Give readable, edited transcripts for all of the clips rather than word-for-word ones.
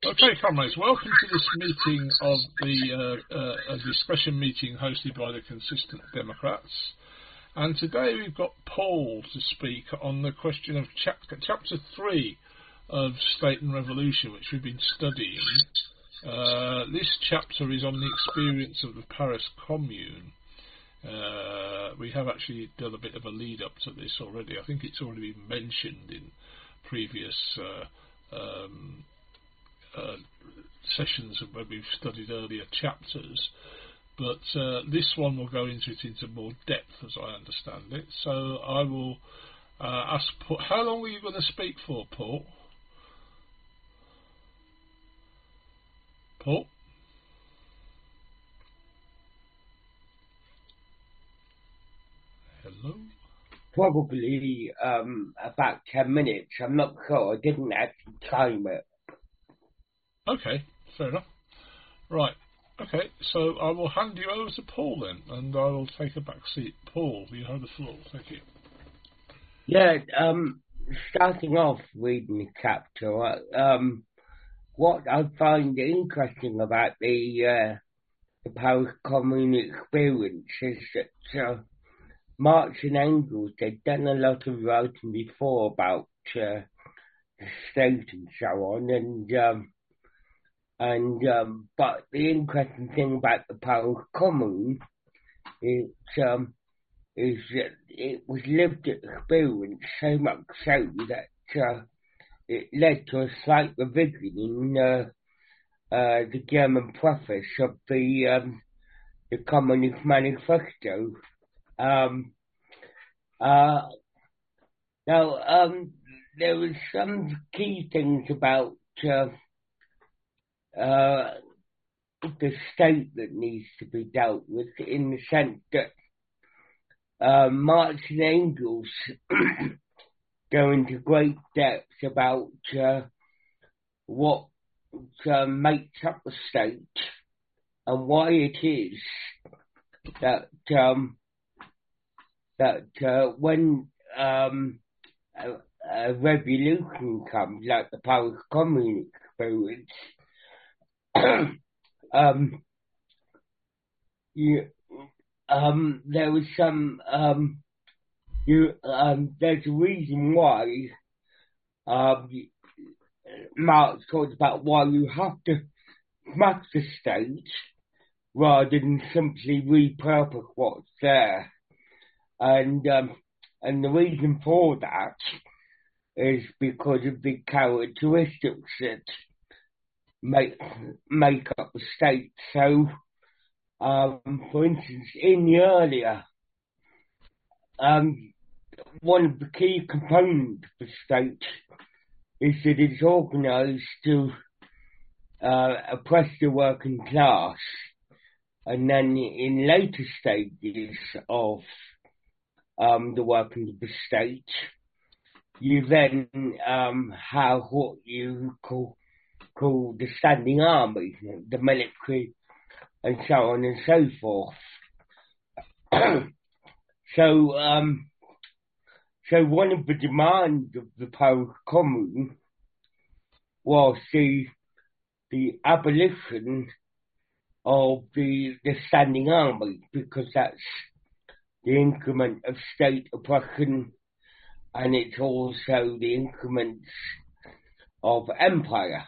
Okay, comrades, welcome to this meeting of the discussion meeting hosted by the Consistent Democrats. And today we've got Paul to speak on the question of chapter 3 of State and Revolution, which we've been studying. This chapter is on the experience of the Paris Commune. We have actually done a bit of a lead up to this already. I think it's already been mentioned in previous sessions where we've studied earlier chapters, but this one will go into it into more depth as I understand it. So I will ask Paul, how long were you going to speak for, Paul? Paul? Hello? Probably about 10 minutes. I'm not sure. I didn't actually time it. Okay, fair enough. Right. Okay, so I will hand you over to Paul then, and I will take a back seat. Paul, you have the floor. Thank you. Yeah, starting off reading the chapter, what I find interesting about the Paris Commune experience is that Marx and Engels, they'd done a lot of writing before about the state and so on, but the interesting thing about the Paris Commune is that it was lived experience, so much so that it led to a slight revision in the German preface of the Communist Manifesto. Now, there was some key things about the state that needs to be dealt with, in the sense that Marx and Engels go into great depth about what makes up the state and why it is that when a revolution comes, like the Paris Commune experience, there was some there's a reason why Marx talks about why you have to smash the state rather than simply repurpose what's there, and the reason for that is because of the characteristics that make up the state. So, for instance, in the earlier, one of the key components of the state is that it's organised to oppress the working class, and then in later stages of the working of the state, you then have what you call the standing army, the military, and so on and so forth. So one of the demands of the Paris Commune was the abolition of the standing army, because that's the increment of state oppression, and it's also the increments of empire.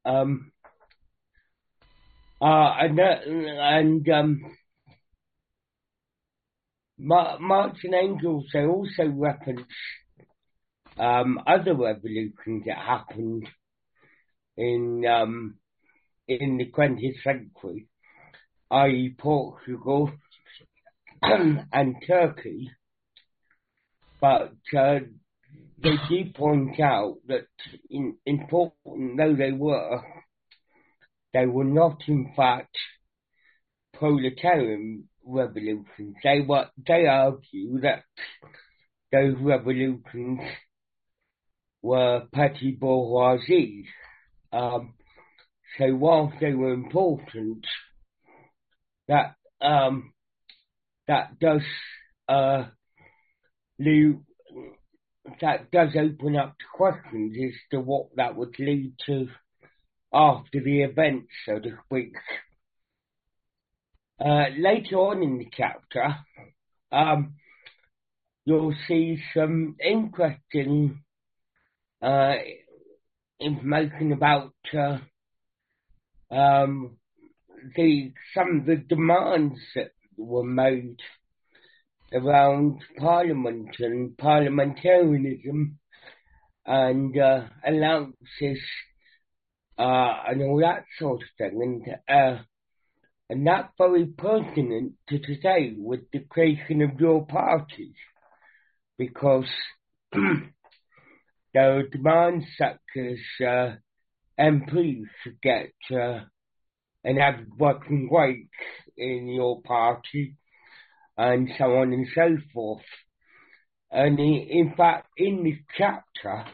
Marx and Engels, they also reference other revolutions that happened in the 20th century, i.e. Portugal and Turkey, but they did point out that, important though they were not in fact proletarian revolutions. They argue that those revolutions were petty bourgeoisie. So whilst they were important, that does open up to questions as to what that would lead to after the event, so to speak. Later on in the chapter, you'll see some interesting information about some of the demands that were made around Parliament and parliamentarianism and allowances and all that sort of thing, and that's very pertinent to today with the creation of your party, because there are demands such as MPs should get an average working wage in your party, and so on and so forth. And in fact, in this chapter,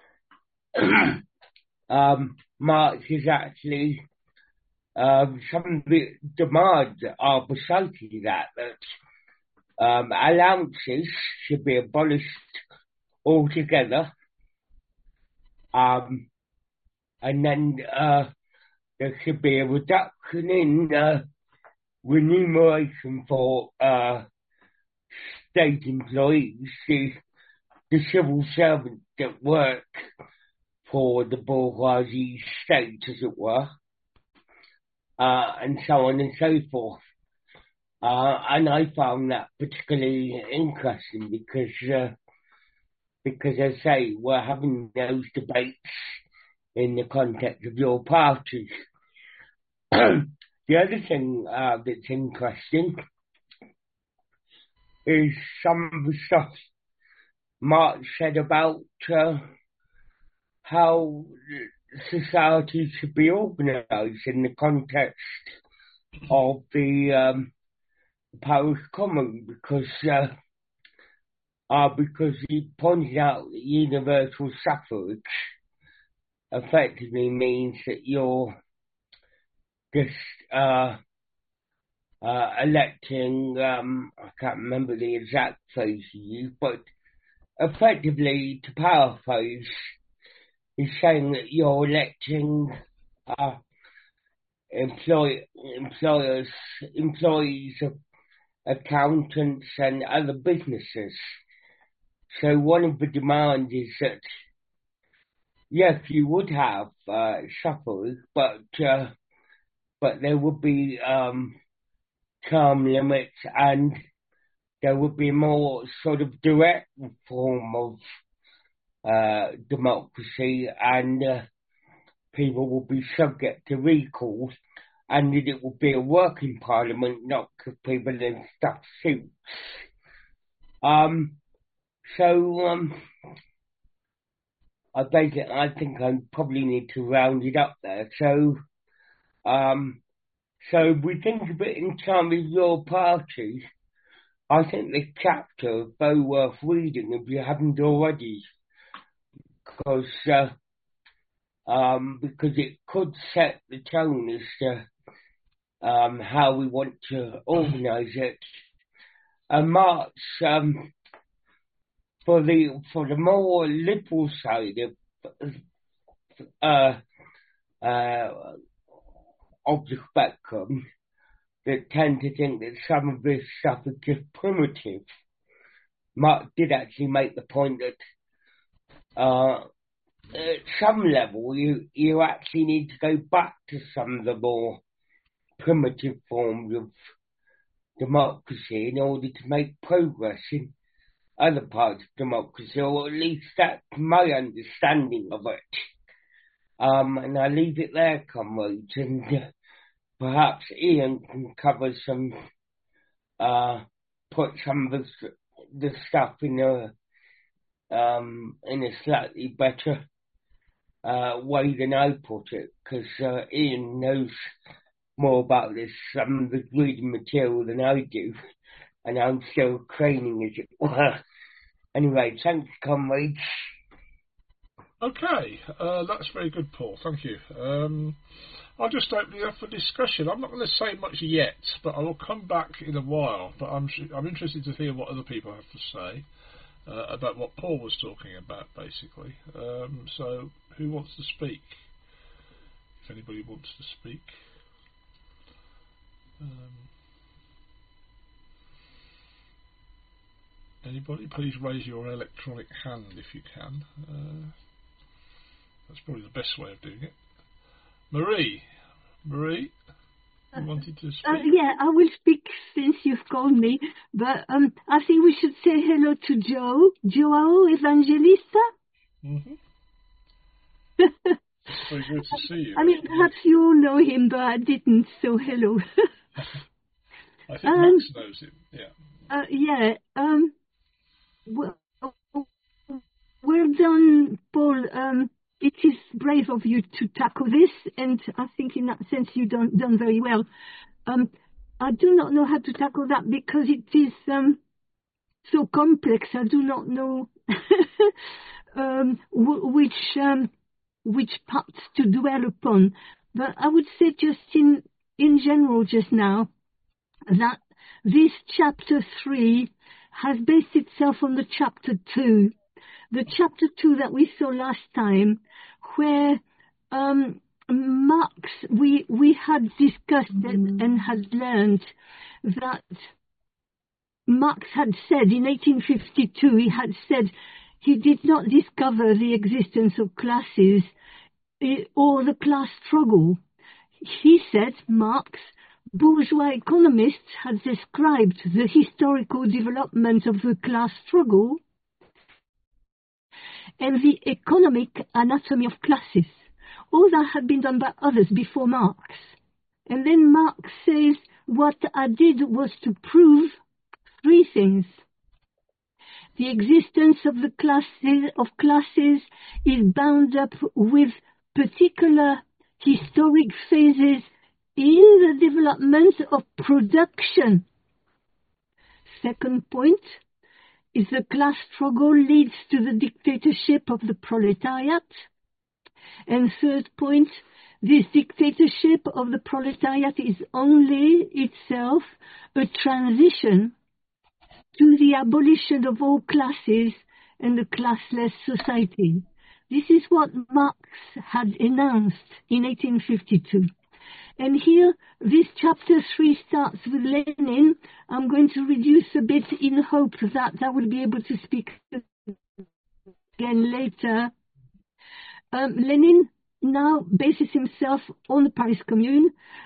Marx is actually some of the demands are precisely that allowances should be abolished altogether, and then there should be a reduction in remuneration for state employees, the civil servants that work for the bourgeoisie state, as it were, and so on and so forth. And I found that particularly interesting because as I say, we're having those debates in the context of your party. The other thing that's interesting is some of the stuff Marx said about how society should be organised in the context of the Paris Commune, because he pointed out that universal suffrage effectively means that you're just electing, I can't remember the exact phrase he used, but effectively, to paraphrase, he's saying that you're electing employees of accountants and other businesses. So one of the demands is that, yes, you would have suffrage, but there would be term limits, and there would be more sort of direct form of democracy, and people will be subject to recalls, and that it will be a working parliament, not people in stuffed suits. I think I probably need to round it up there. So we think of it in terms of your party. I think the chapter is very worth reading if you haven't already, because it could set the tone as to how we want to organise it. And Marx, for the more liberal side of the spectrum, that tend to think that some of this stuff is just primitive, Marx did actually make the point that at some level you actually need to go back to some of the more primitive forms of democracy in order to make progress in other parts of democracy, or at least that's my understanding of it. And I leave it there, comrades, and perhaps Ian can cover some, put some of the stuff in a slightly better way than I put it, because Ian knows more about this, some of the reading material than I do, and I'm still training, as it were. Anyway, thanks, comrades. Okay, that's very good, Paul. Thank you. I'll just open it up for discussion. I'm not going to say much yet, but I will come back in a while. But I'm interested to hear what other people have to say about what Paul was talking about, basically. So, who wants to speak? If anybody wants to speak. Anybody, please raise your electronic hand if you can. That's probably the best way of doing it. Marie, you wanted to speak? Yeah, I will speak since you've called me, but I think we should say hello to Joao Evangelista. Mm-hmm. It's very good to see you. I mean, perhaps you all know him, but I didn't, so hello. I think Max knows him, yeah. Well done, Paul. It is brave of you to tackle this, and I think in that sense you've done very well. I do not know how to tackle that because it is so complex. I do not know which parts to dwell upon. But I would say just in general just now that this chapter 3 has based itself on the chapter 2. The chapter 2 that we saw last time, where Marx, we had discussed and had learned that Marx had said in 1852, he had said he did not discover the existence of classes or the class struggle. He said, Marx, bourgeois economists had described the historical development of the class struggle and the economic anatomy of classes. All that had been done by others before Marx. And then Marx says, what I did was to prove 3 things. The existence of the classes is bound up with particular historic phases in the development of production. Second point is the class struggle leads to the dictatorship of the proletariat. And third point, this dictatorship of the proletariat is only itself a transition to the abolition of all classes and a classless society. This is what Marx had announced in 1852. And here, this chapter 3 starts with Lenin. I'm going to reduce a bit in hope that I will be able to speak again later. Lenin now bases himself on the Paris Commune.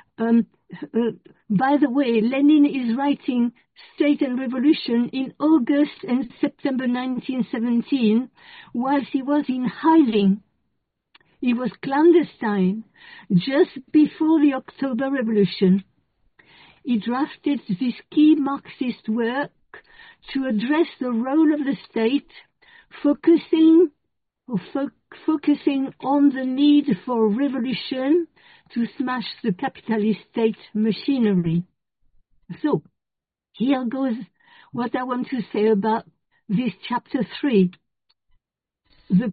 By the way, Lenin is writing State and Revolution in August and September 1917, whilst he was in hiding. He was clandestine just before the October Revolution. He drafted this key Marxist work to address the role of the state, focusing on the need for revolution to smash the capitalist state machinery. So, here goes what I want to say about this chapter 3. The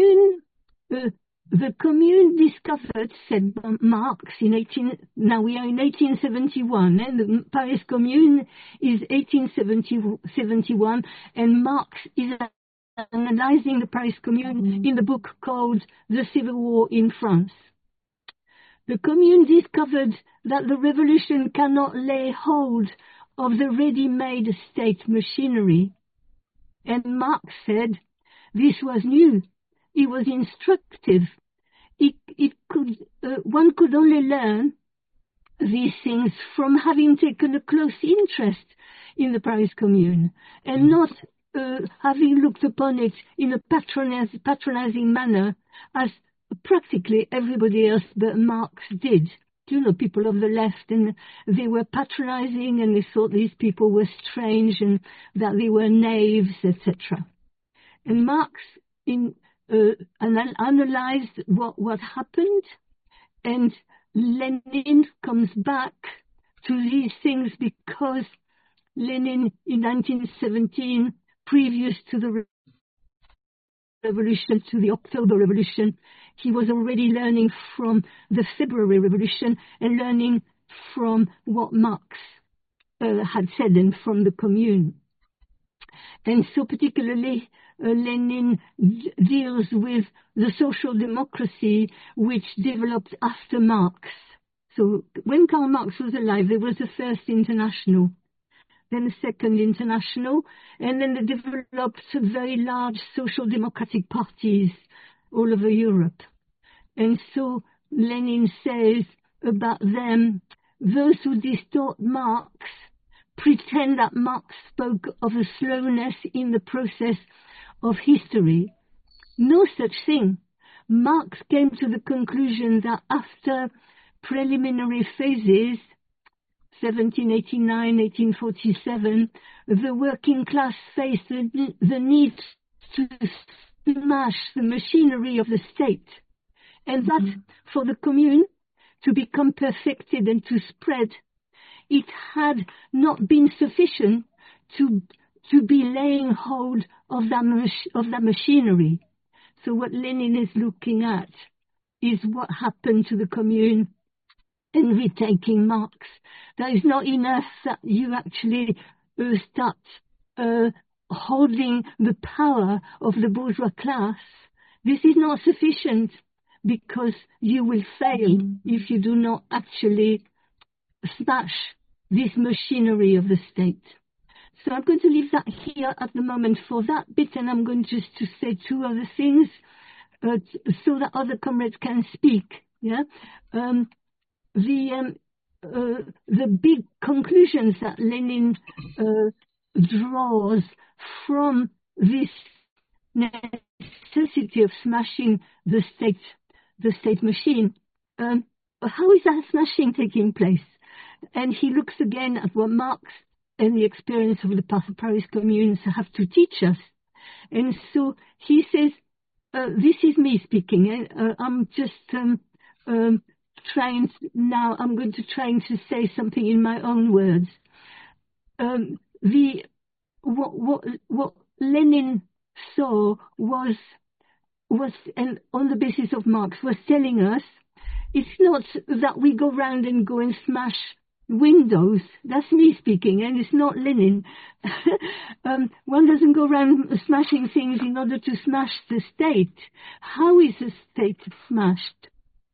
Commune discovered, said Marx, now we are in 1871, and the Paris Commune is 1871, and Marx is analyzing the Paris Commune in the book called The Civil War in France. The Commune discovered that the revolution cannot lay hold of the ready-made state machinery. And Marx said this was new. It was instructive. One could only learn these things from having taken a close interest in the Paris Commune and not having looked upon it in a patronizing manner as practically everybody else but Marx did. You know, people of the left, and they were patronizing and they thought these people were strange and that they were knaves, etc. And Marx analyzed what happened, and Lenin comes back to these things because Lenin in 1917, previous to the revolution, to the October Revolution, he was already learning from the February Revolution and learning from what Marx had said and from the Commune. And so particularly Lenin deals with the social democracy which developed after Marx. So when Karl Marx was alive, there was the First International, then the Second International, and then they developed very large social democratic parties all over Europe. And so Lenin says about them, those who distort Marx pretend that Marx spoke of a slowness in the process of history. No such thing. Marx came to the conclusion that after preliminary phases, 1789, 1847, the working class faced the need to smash the machinery of the state, and that for the commune to become perfected and to spread, it had not been sufficient to be laying hold of that machinery. So what Lenin is looking at is what happened to the commune in retaking Marx. That is not enough that you actually start holding the power of the bourgeois class. This is not sufficient, because you will fail if you do not actually smash this machinery of the state. So I'm going to leave that here at the moment for that bit, and I'm going just to say two other things so that other comrades can speak. Yeah, the big conclusions that Lenin draws from this necessity of smashing the state machine. How is that smashing taking place? And he looks again at what Marx and the experience of the Paris communes have to teach us. And so he says, this is me speaking. I'm just I'm going to try to say something in my own words. What Lenin saw was, and on the basis of Marx, was telling us, it's not that we go round and go and smash windows. That's me speaking, and it's not Lenin. One doesn't go around smashing things in order to smash the state. How is the state smashed?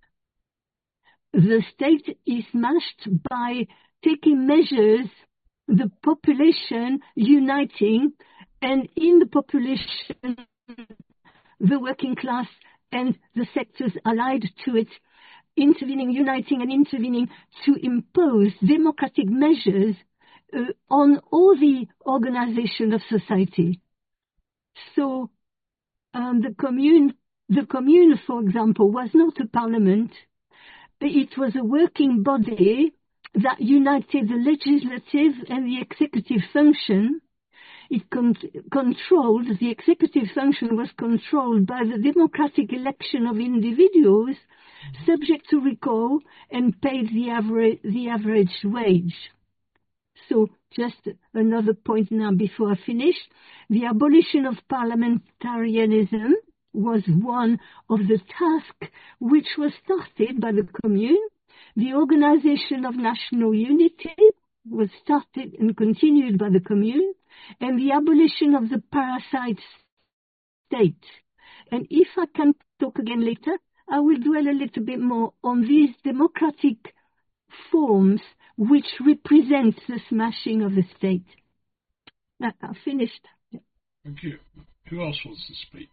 The state is smashed by taking measures, the population uniting, and in the population, the working class and the sectors allied to it, uniting and intervening to impose democratic measures on all the organization of society. So the commune, for example, was not a parliament. It was a working body that united the legislative and the executive function. It controlled, the executive function was controlled by the democratic election of individuals, subject to recall, and paid the average wage. So just another point now before I finish. The abolition of parliamentarianism was one of the tasks which was started by the Commune. The organization of national unity was started and continued by the Commune, and the abolition of the parasite state. And if I can talk again later, I will dwell a little bit more on these democratic forms which represent the smashing of the state. Now, I've finished. Thank you. Who else wants to speak?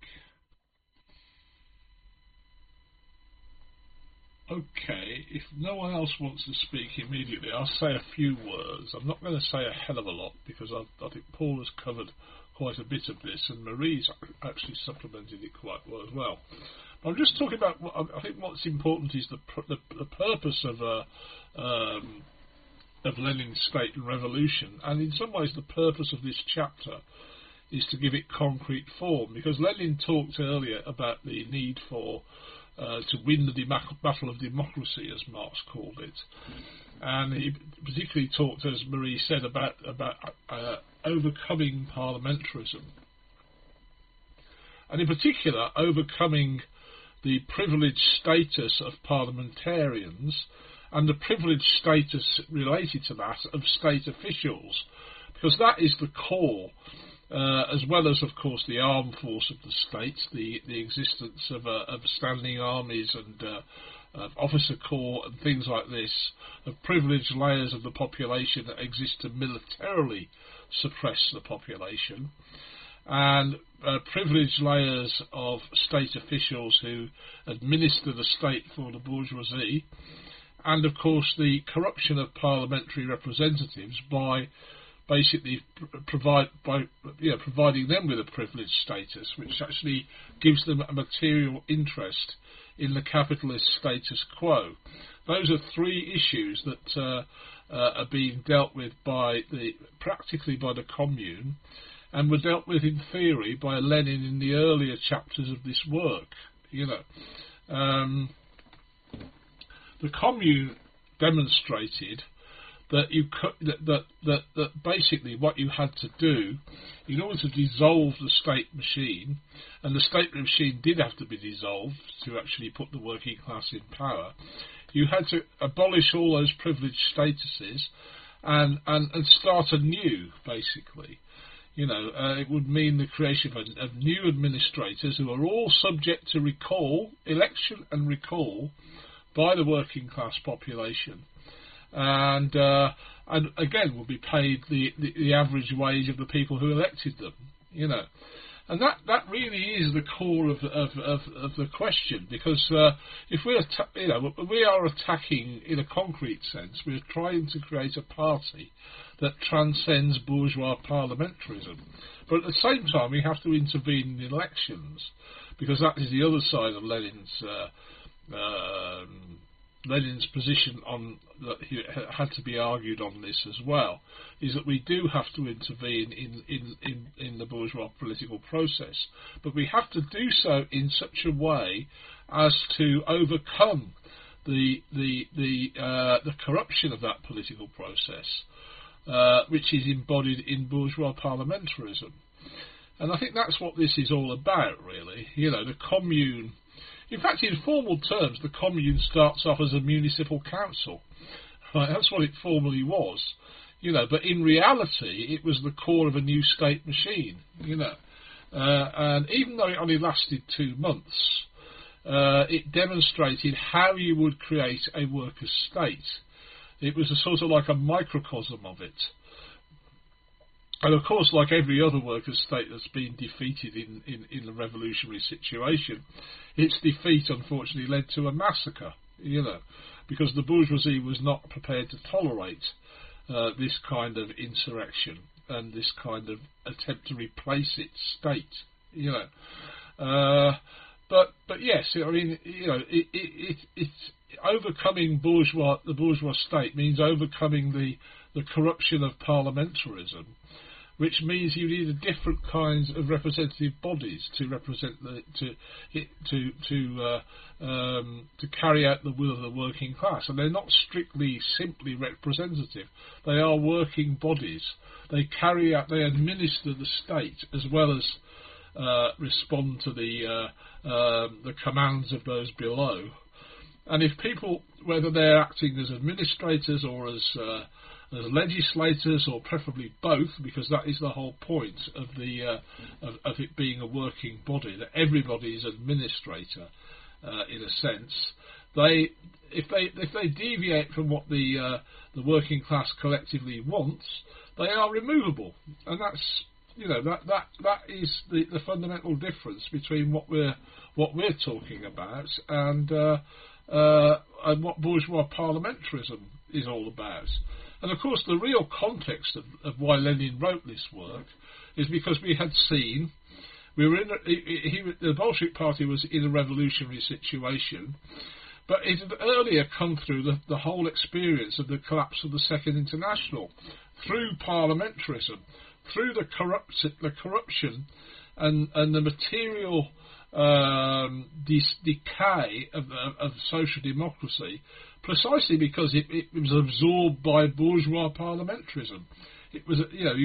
Okay, if no one else wants to speak immediately, I'll say a few words. I'm not going to say a hell of a lot because I think Paul has covered quite a bit of this, and Marie's actually supplemented it quite well as well. But I'm just talking about, I think what's important is the purpose of Lenin's State and Revolution, and in some ways the purpose of this chapter is to give it concrete form, because Lenin talked earlier about the need for to win the battle of democracy, as Marx called it, and he particularly talked, as Marie said, about overcoming parliamentarism, and in particular overcoming the privileged status of parliamentarians and the privileged status related to that of state officials, because that is the core as well as, of course, the armed force of the state, the existence of standing armies and of officer corps and things like this, of privileged layers of the population that exist to militarily suppress the population, and privileged layers of state officials who administer the state for the bourgeoisie, and of course the corruption of parliamentary representatives by basically providing them with a privileged status, which actually gives them a material interest in the capitalist status quo. Those are three issues that are being dealt with practically by the Commune, and were dealt with in theory by Lenin in the earlier chapters of this work. The Commune demonstrated that that basically what you had to do in order to dissolve the state machine, and the state machine did have to be dissolved to actually put the working class in power, you had to abolish all those privileged statuses and start anew, basically. It would mean the creation of new administrators who are all subject to election and recall by the working class population, and again will be paid the average wage of the people who elected them. And that really is the core of the question, because if we are attacking in a concrete sense, we're trying to create a party that transcends bourgeois parliamentarism, but at the same time we have to intervene in elections, because that is the other side of Lenin's position on that he had to be argued on this as well, is that we do have to intervene in the bourgeois political process, but we have to do so in such a way as to overcome the corruption of that political process, which is embodied in bourgeois parliamentarism. And I think that's what this is all about, really. The Commune. In fact, in formal terms, the Commune starts off as a municipal council. Right, that's what it formally was. But in reality, it was the core of a new state machine. And even though it only lasted 2 months, it demonstrated how you would create a workers' state. It was a sort of like a microcosm of it. And of course, like every other workers' state that's been defeated in the revolutionary situation, its defeat unfortunately led to a massacre, because the bourgeoisie was not prepared to tolerate this kind of insurrection and this kind of attempt to replace its state, But yes, I mean, it's overcoming the bourgeois state means overcoming the corruption of parliamentarism, which means you need different kinds of representative bodies to represent to carry out the will of the working class, and they're not simply representative. They are working bodies. They administer the state as well as respond to the commands of those below. And if people, whether they're acting as administrators or as legislators, or preferably both, because that is the whole point of of it being a working body, that everybody is administrator in a sense. If they deviate from what the working class collectively wants, they are removable, and that's that is the fundamental difference between what we're talking about and what bourgeois parliamentarism is all about. And of course, the real context of why Lenin wrote this work is because we had seen the Bolshevik Party was in a revolutionary situation, but it had earlier come through the whole experience of the collapse of the Second International through parliamentarism, through the corruption and the material decay of social democracy, precisely because it was absorbed by bourgeois parliamentarism. It was,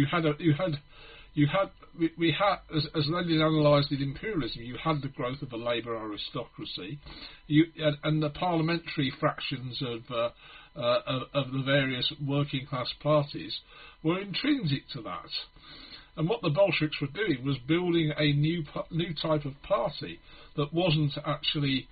we had, as Lenin analysed in Imperialism, you had the growth of a labour aristocracy, and the parliamentary fractions of the various working class parties were intrinsic to that. And what the Bolsheviks were doing was building a new type of party that wasn't actually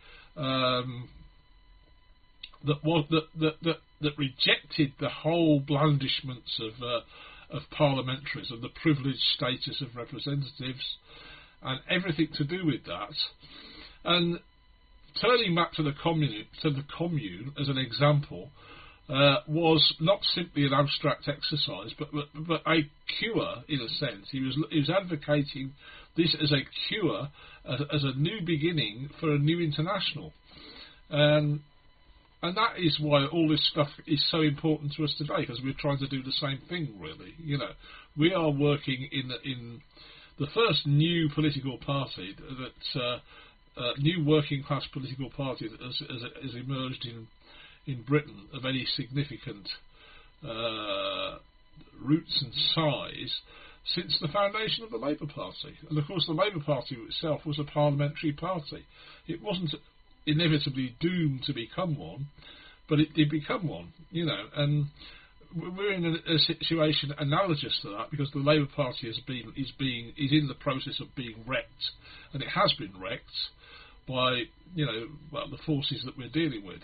that rejected the whole blandishments of parliamentarism, the privileged status of representatives, and everything to do with that. And turning back to the commune as an example was not simply an abstract exercise, but a cure in a sense. He was advocating this as a cure, as a new beginning for a new international, and that is why all this stuff is so important to us today, because we're trying to do the same thing. Really, we are working in the first new political party new working class political party that has emerged in Britain of any significant roots and size since the foundation of the Labour Party. And of course the Labour Party itself was a parliamentary party. It wasn't inevitably doomed to become one, but it did become one, and we're in a situation analogous to that, because the Labour Party is in the process of being wrecked, and it has been wrecked by the forces that we're dealing with,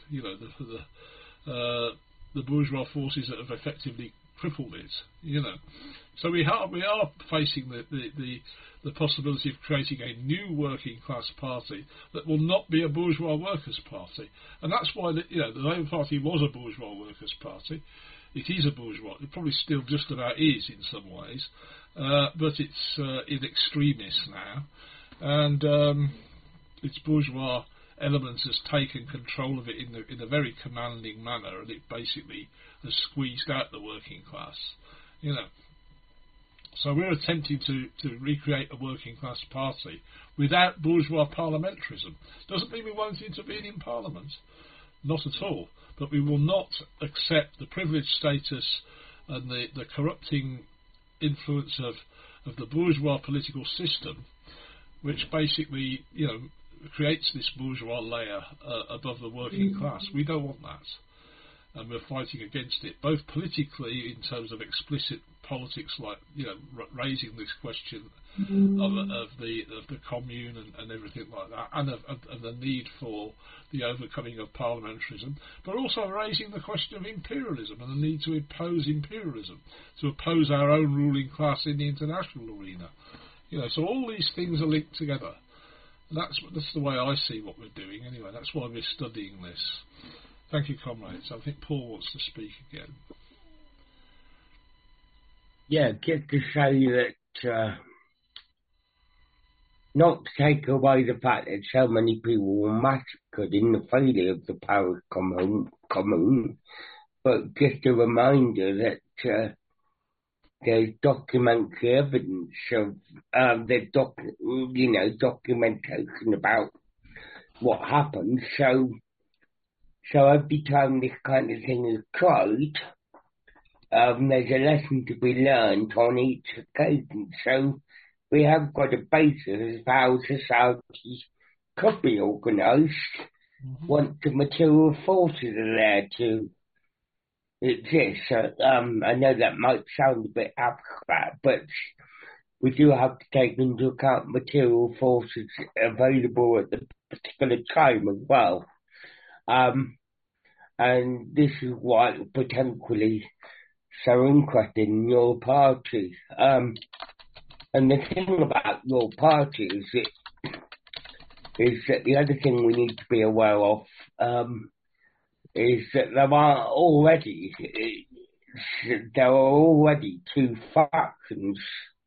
the bourgeois forces that have effectively crippled it, So we are facing the possibility of creating a new working class party that will not be a bourgeois workers' party, and that's why the Labour Party was a bourgeois workers' party. It is a bourgeois. It probably still just about is in some ways, but it's in extremis now, and its bourgeois elements has taken control of it in a very commanding manner, and it basically has squeezed out the working class, So we're attempting to recreate a working class party without bourgeois parliamentarism. Doesn't mean we won't intervene in Parliament, not at all, but we will not accept the privileged status and the corrupting influence of the bourgeois political system, which basically, creates this bourgeois layer above the working class. We don't want that, and we're fighting against it, both politically in terms of explicit politics, like raising this question of the commune and everything like that, and of the need for the overcoming of parliamentarism, but also raising the question of imperialism and the need to impose imperialism, to oppose our own ruling class in the international arena. So all these things are linked together. That's the way I see what we're doing anyway. That's why we're studying this. Thank you, comrades. I think Paul wants to speak again. Yeah, just to say that, not to take away the fact that so many people were massacred in the failure of the Paris Commune, but just a reminder that there's documentary evidence of documentation about what happened. So every time this kind of thing is tried, there's a lesson to be learned on each occasion. So we have got a basis of how society could be organised once the material forces are there to exist. I know that might sound a bit abstract, but we do have to take into account material forces available at the particular time as well. And this is why potentially so interested in your party. And the thing about your party is that the other thing we need to be aware of is that there are already two factions.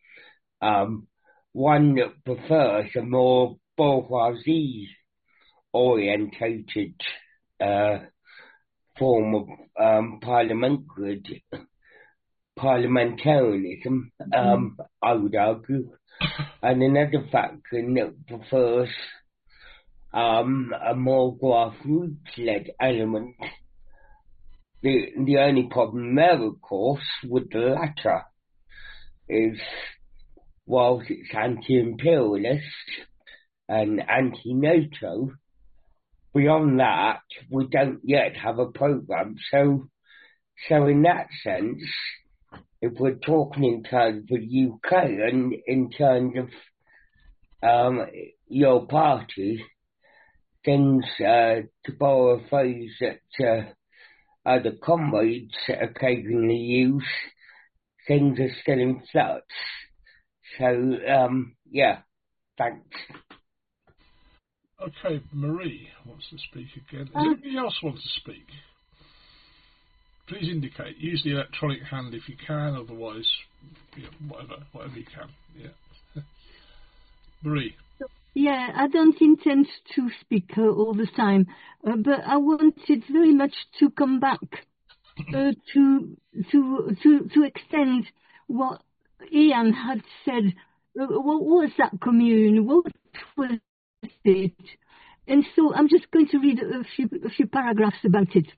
One that prefers a more bourgeoisie orientated form of parliamentarianism, I would argue, and another faction that prefers a more grassroots-led element. The only problem there, of course, with the latter is, whilst it's anti-imperialist and anti-NATO, beyond that, we don't yet have a programme. So in that sense, if we're talking in terms of the UK and in terms of your party, things, to borrow a phrase that other comrades occasionally use, things are still in flux. So, yeah, thanks. Okay, Marie wants to speak again. Does anybody else want to speak? Please indicate. Use the electronic hand if you can, otherwise, whatever you can. Yeah. Marie. Yeah, I don't intend to speak all the time, but I wanted very much to come back to extend what Ian had said. What was that commune? What was it? And so I'm just going to read a few paragraphs about it.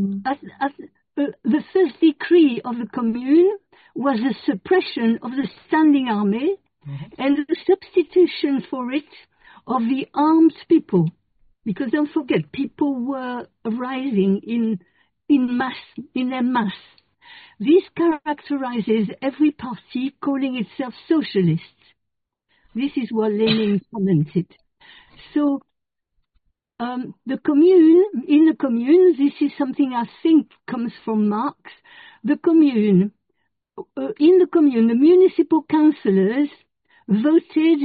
The first decree of the commune was the suppression of the standing army and the substitution for it of the armed people. Because don't forget, people were rising in their mass. This characterizes every party calling itself socialist. This is what Lenin commented. So, in the commune, this is something I think comes from Marx. In the commune, the municipal councillors were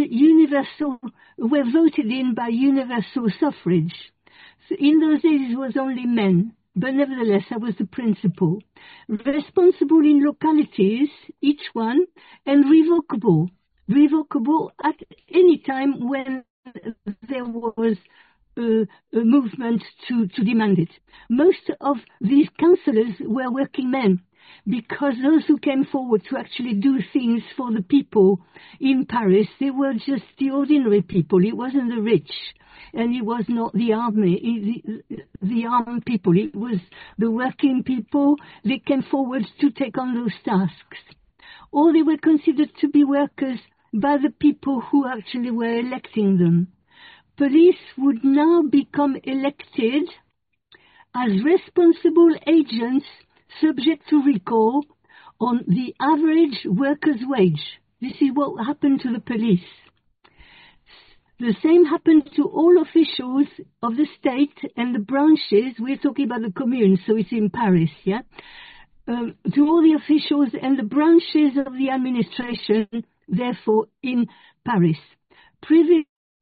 voted in by universal suffrage. So in those days, it was only men, but nevertheless, that was the principle. Responsible in localities, each one, and revocable at any time when there was a movement to demand it. Most of these councillors were working men, because those who came forward to actually do things for the people in Paris, they were just the ordinary people. It wasn't the rich, and it was not the army, the armed people. It was the working people. They came forward to take on those tasks. Or they were considered to be workers by the people who actually were electing them. Police would now become elected as responsible agents subject to recall on the average worker's wage. This is what happened to the police. The same happened to all officials of the state and the branches. We're talking about the commune, so it's in Paris, yeah? To all the officials and the branches of the administration, therefore, in Paris. Privileges,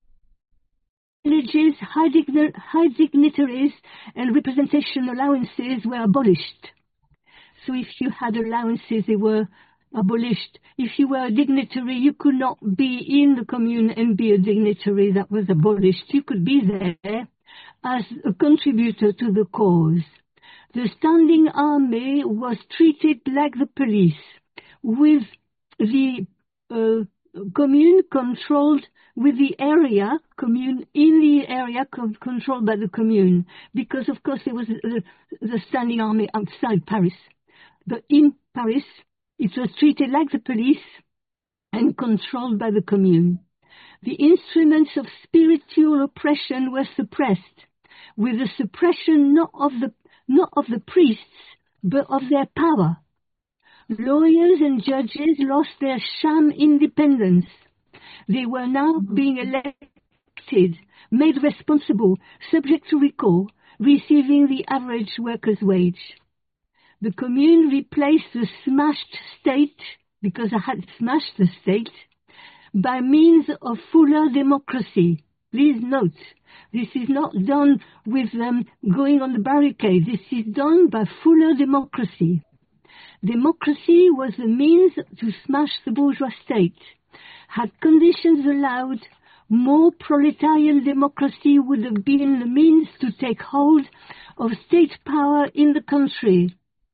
high dignitaries, and representation allowances were abolished. So if you had allowances, they were abolished. If you were a dignitary, you could not be in the commune and be a dignitary. That was abolished. You could be there as a contributor to the cause. The standing army was treated like the police, with the commune controlled with the area, commune in the area controlled by the commune, because of course there was the standing army outside Paris. But in Paris, it was treated like the police and controlled by the commune. The instruments of spiritual oppression were suppressed, with the suppression not of the priests, but of their power. Lawyers and judges lost their sham independence. They were now being elected, made responsible, subject to recall, receiving the average worker's wage. The commune replaced the smashed state, because I had smashed the state, by means of fuller democracy. Please note, this is not done with them going on the barricade. This is done by fuller democracy. Democracy was the means to smash the bourgeois state. Had conditions allowed, more proletarian democracy would have been the means to take hold of state power in the country,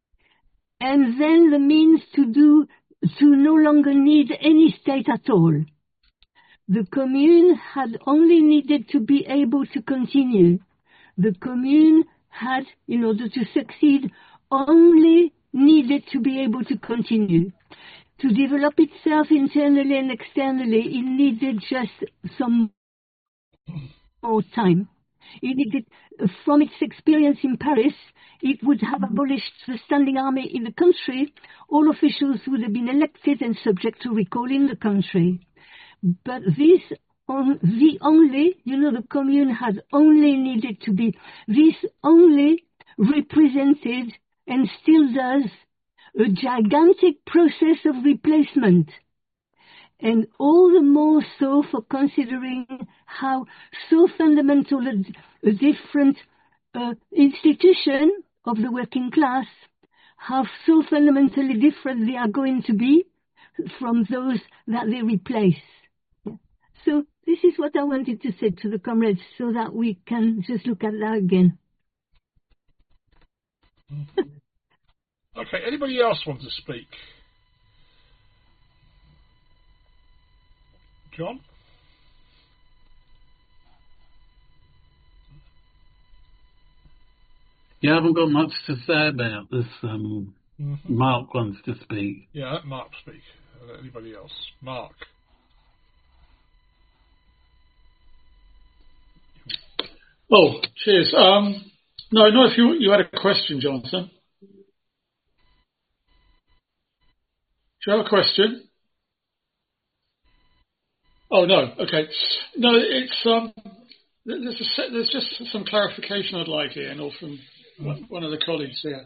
and then the means to no longer need any state at all. The commune had only needed to be able to continue. The commune had, in order to succeed, only needed to be able to continue. To develop itself internally and externally, it needed just some more time. It needed, from its experience in Paris, it would have abolished the standing army in the country. All officials would have been elected and subject to recall in the country. But the commune had only needed to be, this only represented and still does a gigantic process of replacement. And all the more so for considering how so fundamental a different institution of the working class, how so fundamentally different they are going to be from those that they replace. So this is what I wanted to say to the comrades so that we can just look at that again. Okay, anybody else want to speak? John? Yeah, I haven't got much to say about this. Mark wants to speak. Yeah, let Mark speak. Anybody else? Mark. Oh, cheers. No, if you had a question, Jonathan. Do you have a question? Oh, no. Okay. No, it's there's just some clarification I'd like here, and from one of the colleagues here.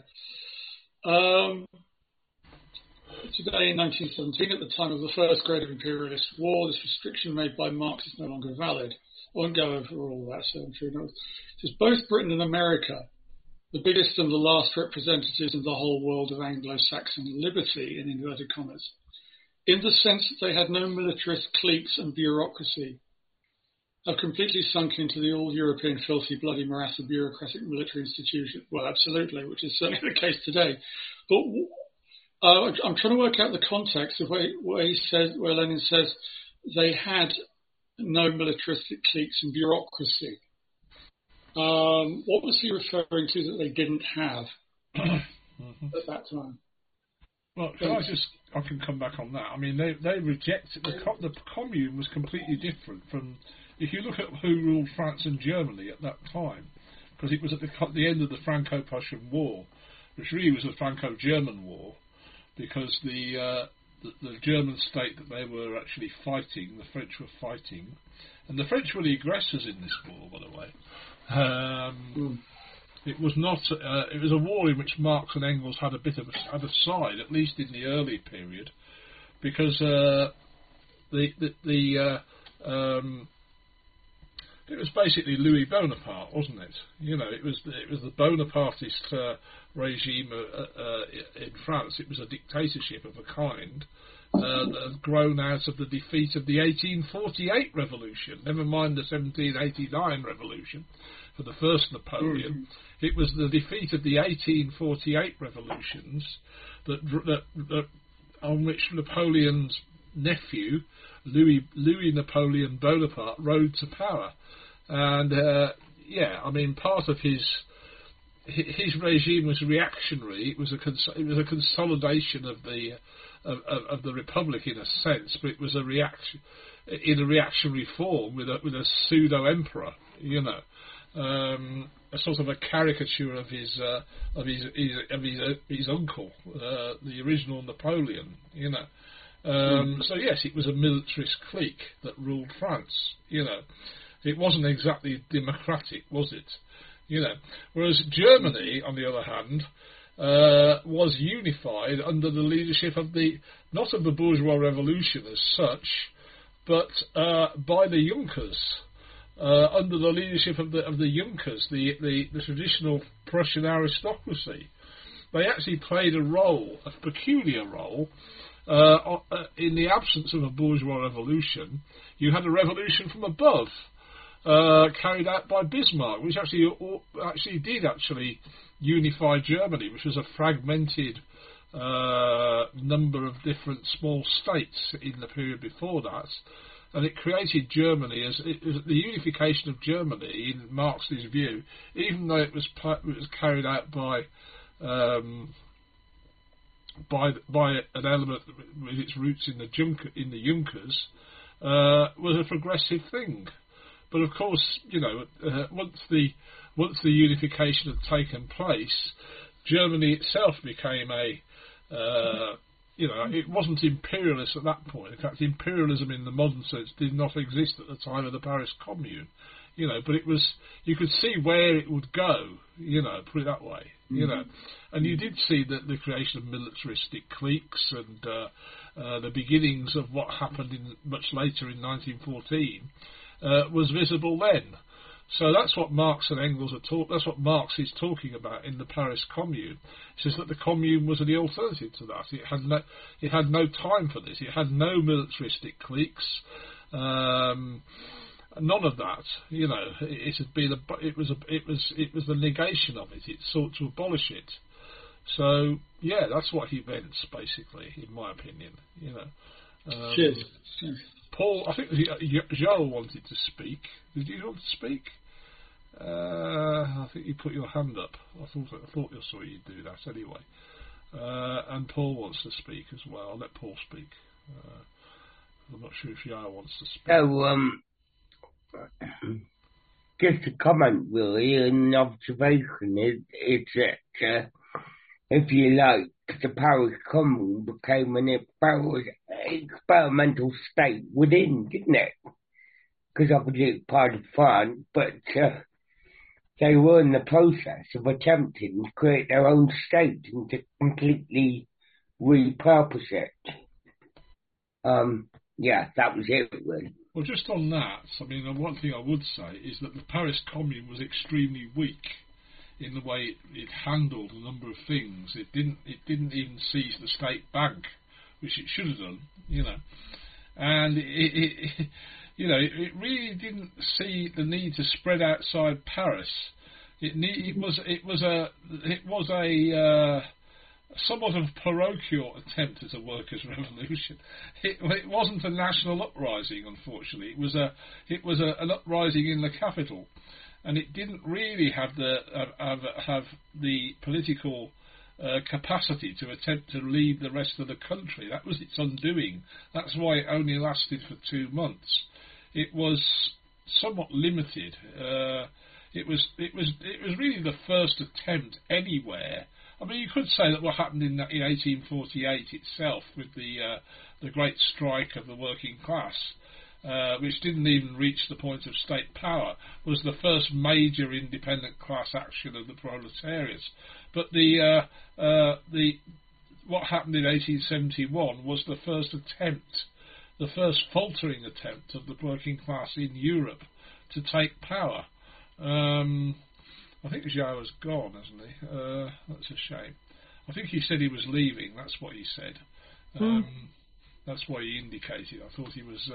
Today, in 1917, at the time of the First Great Imperialist War, this restriction made by Marx is no longer valid. I won't go over all that, so I'm sure you know. It says both Britain and America, the biggest and the last representatives of the whole world of Anglo-Saxon liberty, in inverted commas, in the sense that they had no militarist cliques and bureaucracy, have completely sunk into the all-European filthy, bloody morass of bureaucratic military institutions. Well, absolutely, which is certainly the case today. But I'm trying to work out the context of where Lenin says they had no militaristic cliques and bureaucracy. What was he referring to that they didn't have at that time? Well, I can come back on that. I mean, they rejected the commune was completely different from. If you look at who ruled France and Germany at that time, because it was at the end of the Franco-Prussian War, which really was a Franco-German war, because the German state that they were actually fighting, the French were fighting, and the French were the aggressors in this war, by the way. It was not. It was a war in which Marx and Engels had a bit of a side, at least in the early period, because it was basically Louis Bonaparte, wasn't it? You know, it was the Bonapartist regime in France. It was a dictatorship of a kind that had grown out of the defeat of the 1848 revolution. Never mind the 1789 revolution for the first Napoleon. It was the defeat of the 1848 revolutions that on which Napoleon's nephew, Louis Napoleon Bonaparte, rode to power. And I mean, part of his regime was reactionary. It was a consolidation of the republic in a sense, but it was a reaction in a reactionary form with a pseudo emperor. You know, a sort of a caricature of his uncle, the original Napoleon. You know. So yes, it was a militarist clique that ruled France. You know, it wasn't exactly democratic, was it? You know, whereas Germany, on the other hand, was unified under the leadership of not of the bourgeois revolution as such, but by the Junkers, under the leadership of the Junkers, the traditional Prussian aristocracy. They actually played a peculiar role. In the absence of a bourgeois revolution, you had a revolution from above, carried out by Bismarck, which actually did unify Germany, which was a fragmented number of different small states in the period before that, and it created Germany as the unification of Germany, in Marx's view, even though it was carried out by an element with its roots in the Junkers, was a progressive thing. But of course, once the unification had taken place, Germany itself became it wasn't imperialist at that point. In fact, imperialism in the modern sense did not exist at the time of the Paris Commune. But it was, you could see where it would go, put it that way, And you did see that the creation of militaristic cliques and the beginnings of what happened much later in 1914 was visible then. So that's what Marx and Engels that's what Marx is talking about in the Paris Commune. He says that the Commune was the alternative to that. It had no time for this. It had no militaristic cliques. None of that, it had been it was the negation of it. It sought to abolish it. So that's what he meant, basically, in my opinion. Cheers. Paul, I think Joel wanted to speak. Did you want to speak? I think you put your hand up. I thought you saw you do that anyway. And Paul wants to speak as well. I'll let Paul speak. I'm not sure if Joel wants to speak. Just a comment, really, an observation is that, if you like, the Paris Commune became an experimental state within, didn't it? Because obviously it's part of France, but they were in the process of attempting to create their own state and to completely repurpose it. That was it, really. Well, just on that, one thing I would say is that the Paris Commune was extremely weak in the way it handled a number of things. It didn't even seize the state bank, which it should have done, and it really didn't see the need to spread outside Paris. It was a somewhat of a parochial attempt at a workers' revolution. It wasn't a national uprising, unfortunately. It was an uprising in the capital, and it didn't really have the political capacity to attempt to lead the rest of the country. That was its undoing. That's why it only lasted for 2 months. It was somewhat limited. It was really the first attempt anywhere. You could say that what happened in 1848 itself with the great strike of the working class, which didn't even reach the point of state power, was the first major independent class action of the proletariat. But what happened in 1871 was the first attempt, the first faltering attempt of the working class in Europe to take power. I think Joe has gone, hasn't he? That's a shame. I think he said he was leaving. That's what he said. That's what he indicated. I thought he was.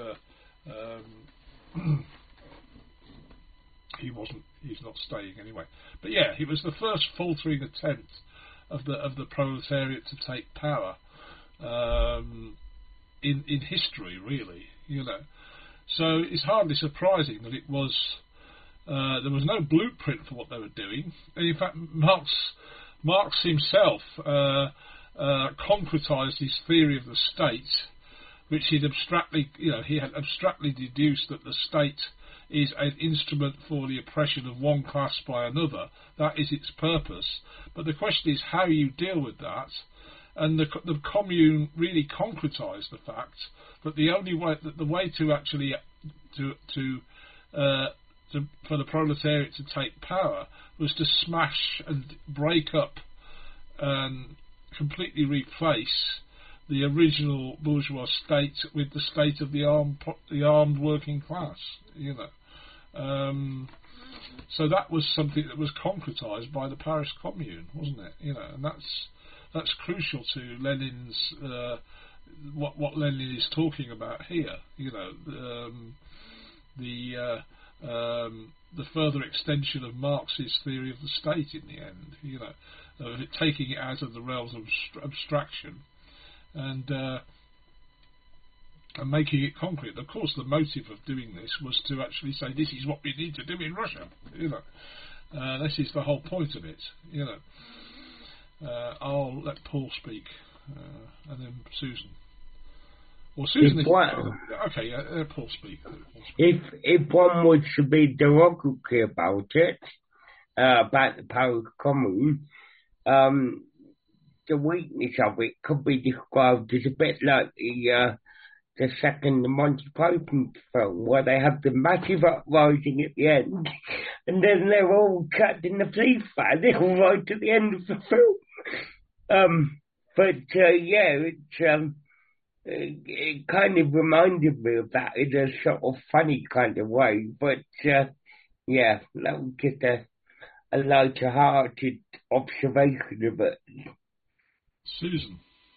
He wasn't. He's not staying anyway. But yeah, it was the first faltering attempt of the proletariat to take power in history, really. So it's hardly surprising that it was. There was no blueprint for what they were doing. And in fact, Marx himself concretized his theory of the state, which he had abstractly deduced that the state is an instrument for the oppression of one class by another. That is its purpose. But the question is how you deal with that. And the Commune really concretized the fact that the only way, that the way to actually for the proletariat to take power was to smash and break up and completely replace the original bourgeois state with the state of the armed working class. So that was something that was concretized by the Paris Commune, wasn't it? And that's crucial to Lenin's what Lenin is talking about here. The further extension of Marx's theory of the state in the end, of it taking it out of the realms of abstraction and making it concrete. Of course, the motive of doing this was to actually say this is what we need to do in Russia. This is the whole point of it. I'll let Paul speak, and then Susan. Well, Susan, Paul speak. If one was to be derogatory about it, about the Paris Commune, the weakness of it could be described as a bit like the second Monty Python film, where they have the massive uprising at the end, and then they're all trapped in the police van right at the end of the film. It kind of reminded me of that in a sort of funny kind of way. But that was just a lighter-hearted observation of it. Susan.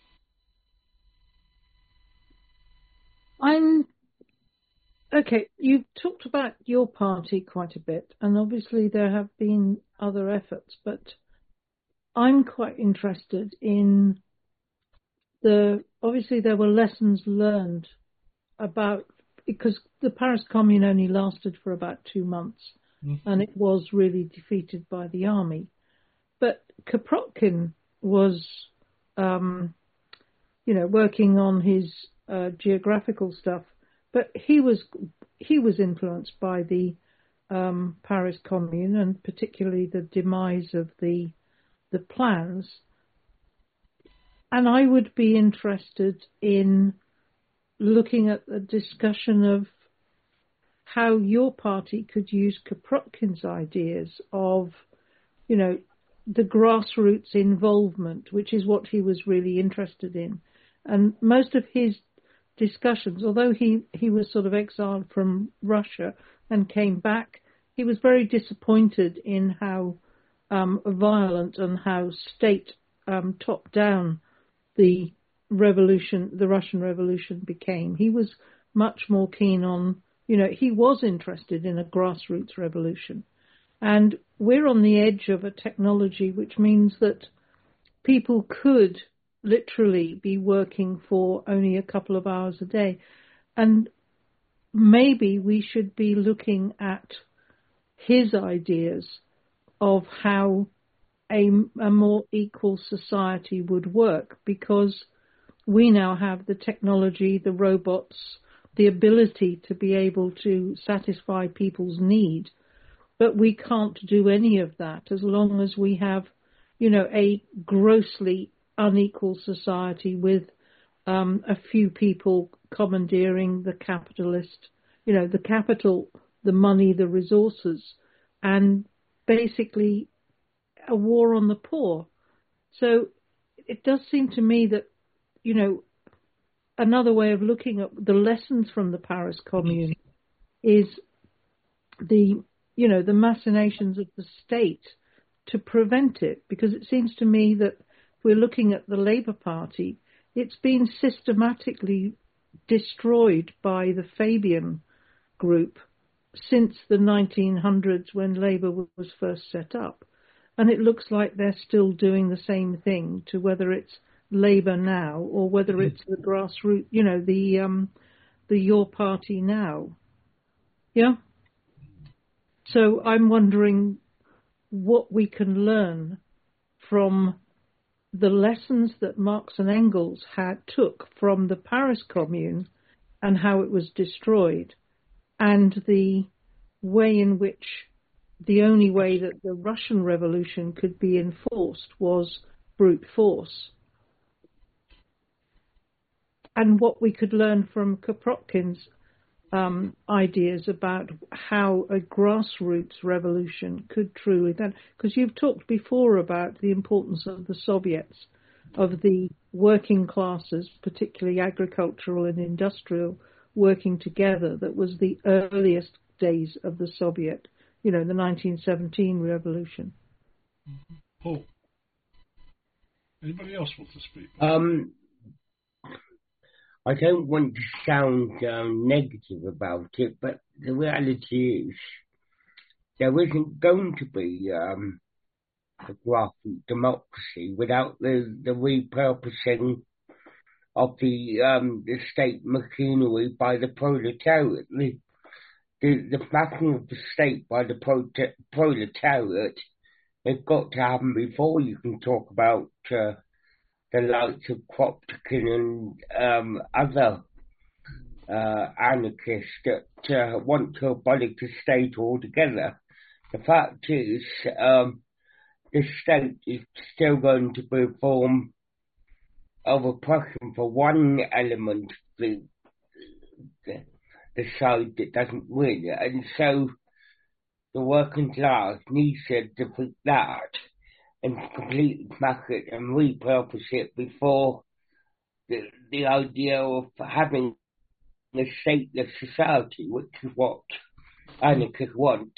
Okay, you've talked about your party quite a bit, and obviously there have been other efforts, but I'm quite interested in obviously there were lessons learned because the Paris Commune only lasted for about 2 months, and it was really defeated by the army. But Kropotkin was, working on his geographical stuff, but he was influenced by the Paris Commune, and particularly the demise of the plans. And I would be interested in looking at the discussion of how your party could use Kropotkin's ideas of, the grassroots involvement, which is what he was really interested in. And most of his discussions, although he was sort of exiled from Russia and came back, he was very disappointed in how violent and how state top down the Russian Revolution became. He was much more keen on, he was interested in a grassroots revolution. And we're on the edge of a technology which means that people could literally be working for only a couple of hours a day. And maybe we should be looking at his ideas of how a more equal society would work, because we now have the technology, the robots, the ability to be able to satisfy people's need. But we can't do any of that as long as we have, a grossly unequal society with a few people commandeering the capitalist, the capital, the money, the resources, and basically a war on the poor. So it does seem to me that, another way of looking at the lessons from the Paris Commune is the machinations of the state to prevent it, because it seems to me that if we're looking at the Labour Party, it's been systematically destroyed by the Fabian group since the 1900s when Labour was first set up. And it looks like they're still doing the same thing, to whether it's Labour now or whether it's the grassroots, the Your Party now. Yeah? So I'm wondering what we can learn from the lessons that Marx and Engels took from the Paris Commune and how it was destroyed, and the way in which the only way that the Russian Revolution could be enforced was brute force. And what we could learn from Kropotkin's ideas about how a grassroots revolution could truly then, because you've talked before about the importance of the Soviets, of the working classes, particularly agricultural and industrial, working together. That was the earliest days of the Soviet, the 1917 revolution. Paul, anybody else want to speak? I don't want to sound negative about it, but the reality is there isn't going to be a grassroots democracy without the repurposing of the state machinery by the proletariat. The backing of the state by the proletariat has got to happen before you can talk about the likes of Kropotkin and other anarchists that want to abolish the state altogether. The fact is, the state is still going to be a form of oppression for one element of the side that doesn't win. And so the working class needs to defeat that and completely smash it and repurpose it before the idea of having a stateless society, which is what anarchists want.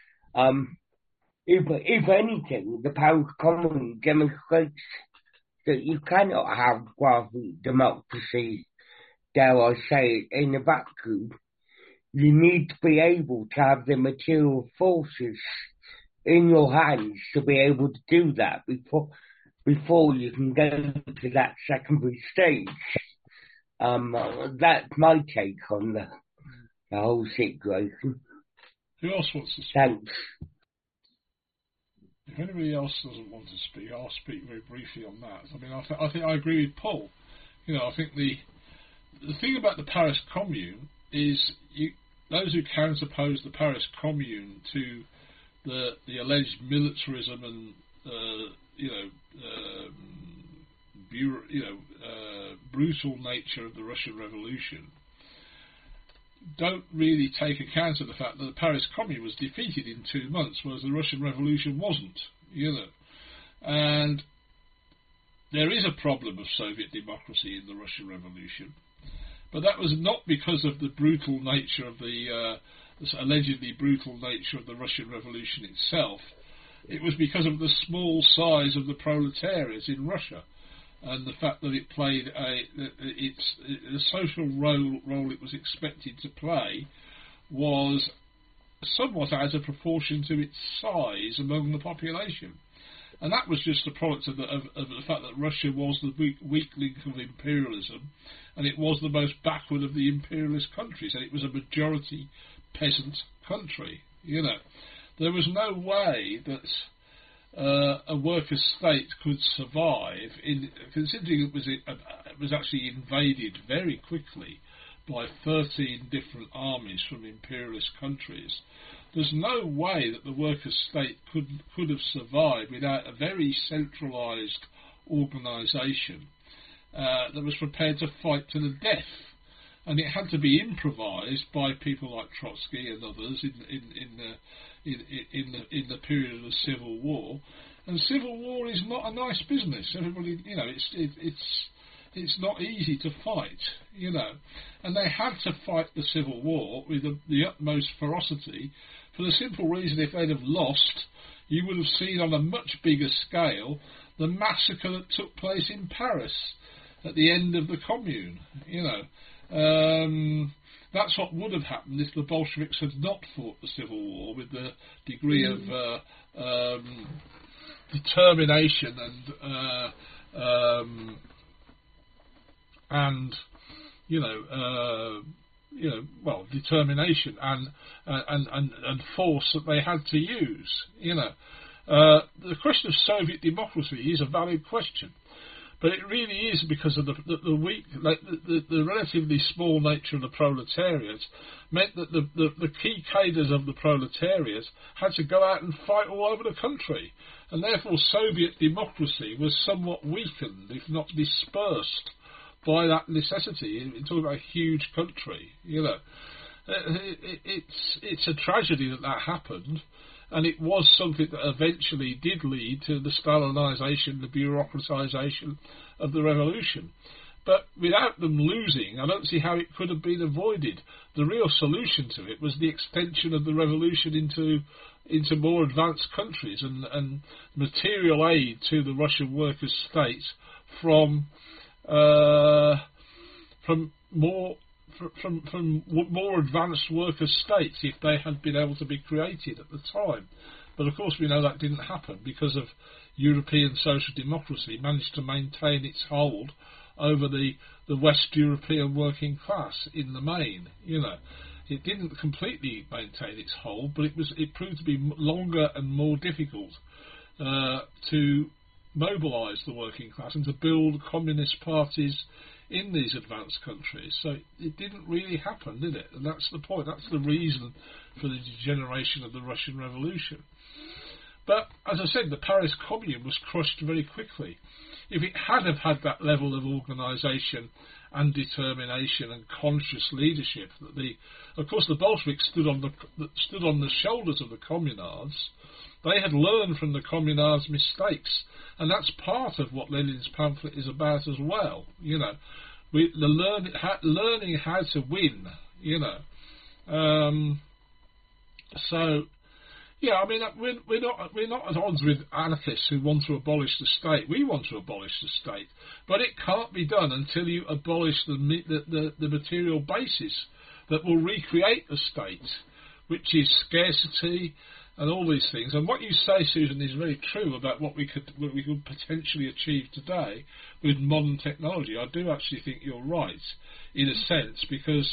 If anything, the Paris Commune demonstrates that you cannot have grassroots democracy, dare I say it, in a vacuum. You need to be able to have the material forces in your hands to be able to do that before you can go to that secondary stage. That's my take on the whole situation. Who else wants to speak? Thanks. If anybody else doesn't want to speak, I'll speak very briefly on that. I mean, I think I agree with Paul. You know, I think the thing about the Paris Commune is those who counterpose the Paris Commune to the alleged militarism and brutal nature of the Russian Revolution don't really take account of the fact that the Paris Commune was defeated in 2 months, whereas the Russian Revolution wasn't, And there is a problem of Soviet democracy in the Russian Revolution, but that was not because of the brutal nature of this allegedly brutal nature of the Russian Revolution itself. It was because of the small size of the proletariat in Russia, and the fact that it played the social role it was expected to play was somewhat out of proportion to its size among the population. And that was just a product of the fact that Russia was the weak link of imperialism, and it was the most backward of the imperialist countries, and it was a majority peasant country. There was no way that a worker state could survive, considering it was actually invaded very quickly by 13 different armies from imperialist countries. There's no way that the worker state could have survived without a very centralised organisation that was prepared to fight to the death. And it had to be improvised by people like Trotsky and others in the period of the Civil War. And Civil War is not a nice business. Everybody, it's not easy to fight, And they had to fight the Civil War with the utmost ferocity, for the simple reason if they'd have lost, you would have seen on a much bigger scale the massacre that took place in Paris at the end of the Commune, That's what would have happened if the Bolsheviks had not fought the Civil War with the degree of determination determination and force that they had to use. The question of Soviet democracy is a valid question. But it really is because of the relatively small nature of the proletariat meant that the key cadres of the proletariat had to go out and fight all over the country, and therefore Soviet democracy was somewhat weakened, if not dispersed, by that necessity. In talking about a huge country, it's a tragedy that happened. And it was something that eventually did lead to the Stalinisation, the bureaucratisation of the revolution. But without them losing, I don't see how it could have been avoided. The real solution to it was the extension of the revolution into more advanced countries and material aid to the Russian workers' state from more advanced worker states if they had been able to be created at the time. But of course we know that didn't happen because of European social democracy managed to maintain its hold over the West European working class in the main. It didn't completely maintain its hold, but it proved to be longer and more difficult to mobilise the working class and to build communist parties in these advanced countries. So it didn't really happen, did it? And that's the point. That's the reason for the degeneration of the Russian Revolution. But, as I said, the Paris Commune was crushed very quickly. If it had have had that level of organisation and determination and conscious leadership, of course the Bolsheviks stood on the shoulders of the Communards. They had learned from the Communards' mistakes, and that's part of what Lenin's pamphlet is about as well. You know, learning how to win. You know, so. Yeah, I mean, we're not at odds with anarchists who want to abolish the state. We want to abolish the state, but it can't be done until you abolish the material basis that will recreate the state, which is scarcity and all these things. And what you say, Susan, is very true about what we could potentially achieve today with modern technology. I do actually think you're right, in a sense, because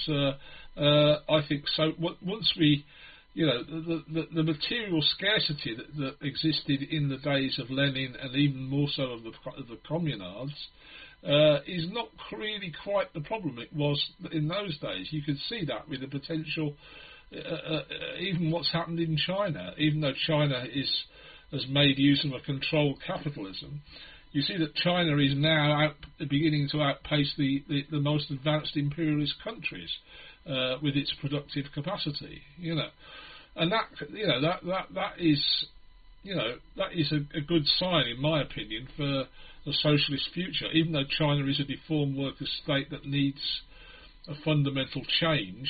I think so. Once we You know, the material scarcity that existed in the days of Lenin and even more so of the Communards is not really quite the problem it was in those days. You could see that with the potential, even what's happened in China, even though China has made use of a controlled capitalism. You see that China is now beginning to outpace the most advanced imperialist countries with its productive capacity. You know, and that is a good sign, in my opinion, for a socialist future. Even though China is a deformed workers' state that needs a fundamental change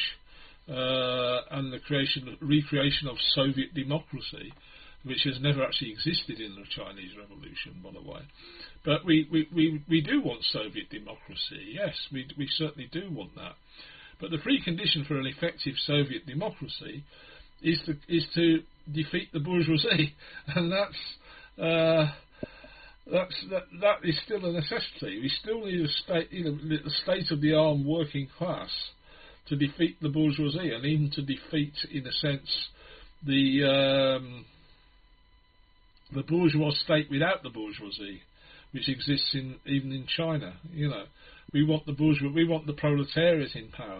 and the recreation of Soviet democracy, which has never actually existed in the Chinese Revolution, by the way. But we do want Soviet democracy, yes, we certainly do want that. But the precondition for an effective Soviet democracy is to defeat the bourgeoisie, and that is still a necessity. We still need a state, the state of the armed working class to defeat the bourgeoisie, and even to defeat, in a sense, the bourgeois state without the bourgeoisie, which exists even in China. You know, we want the proletariat in power,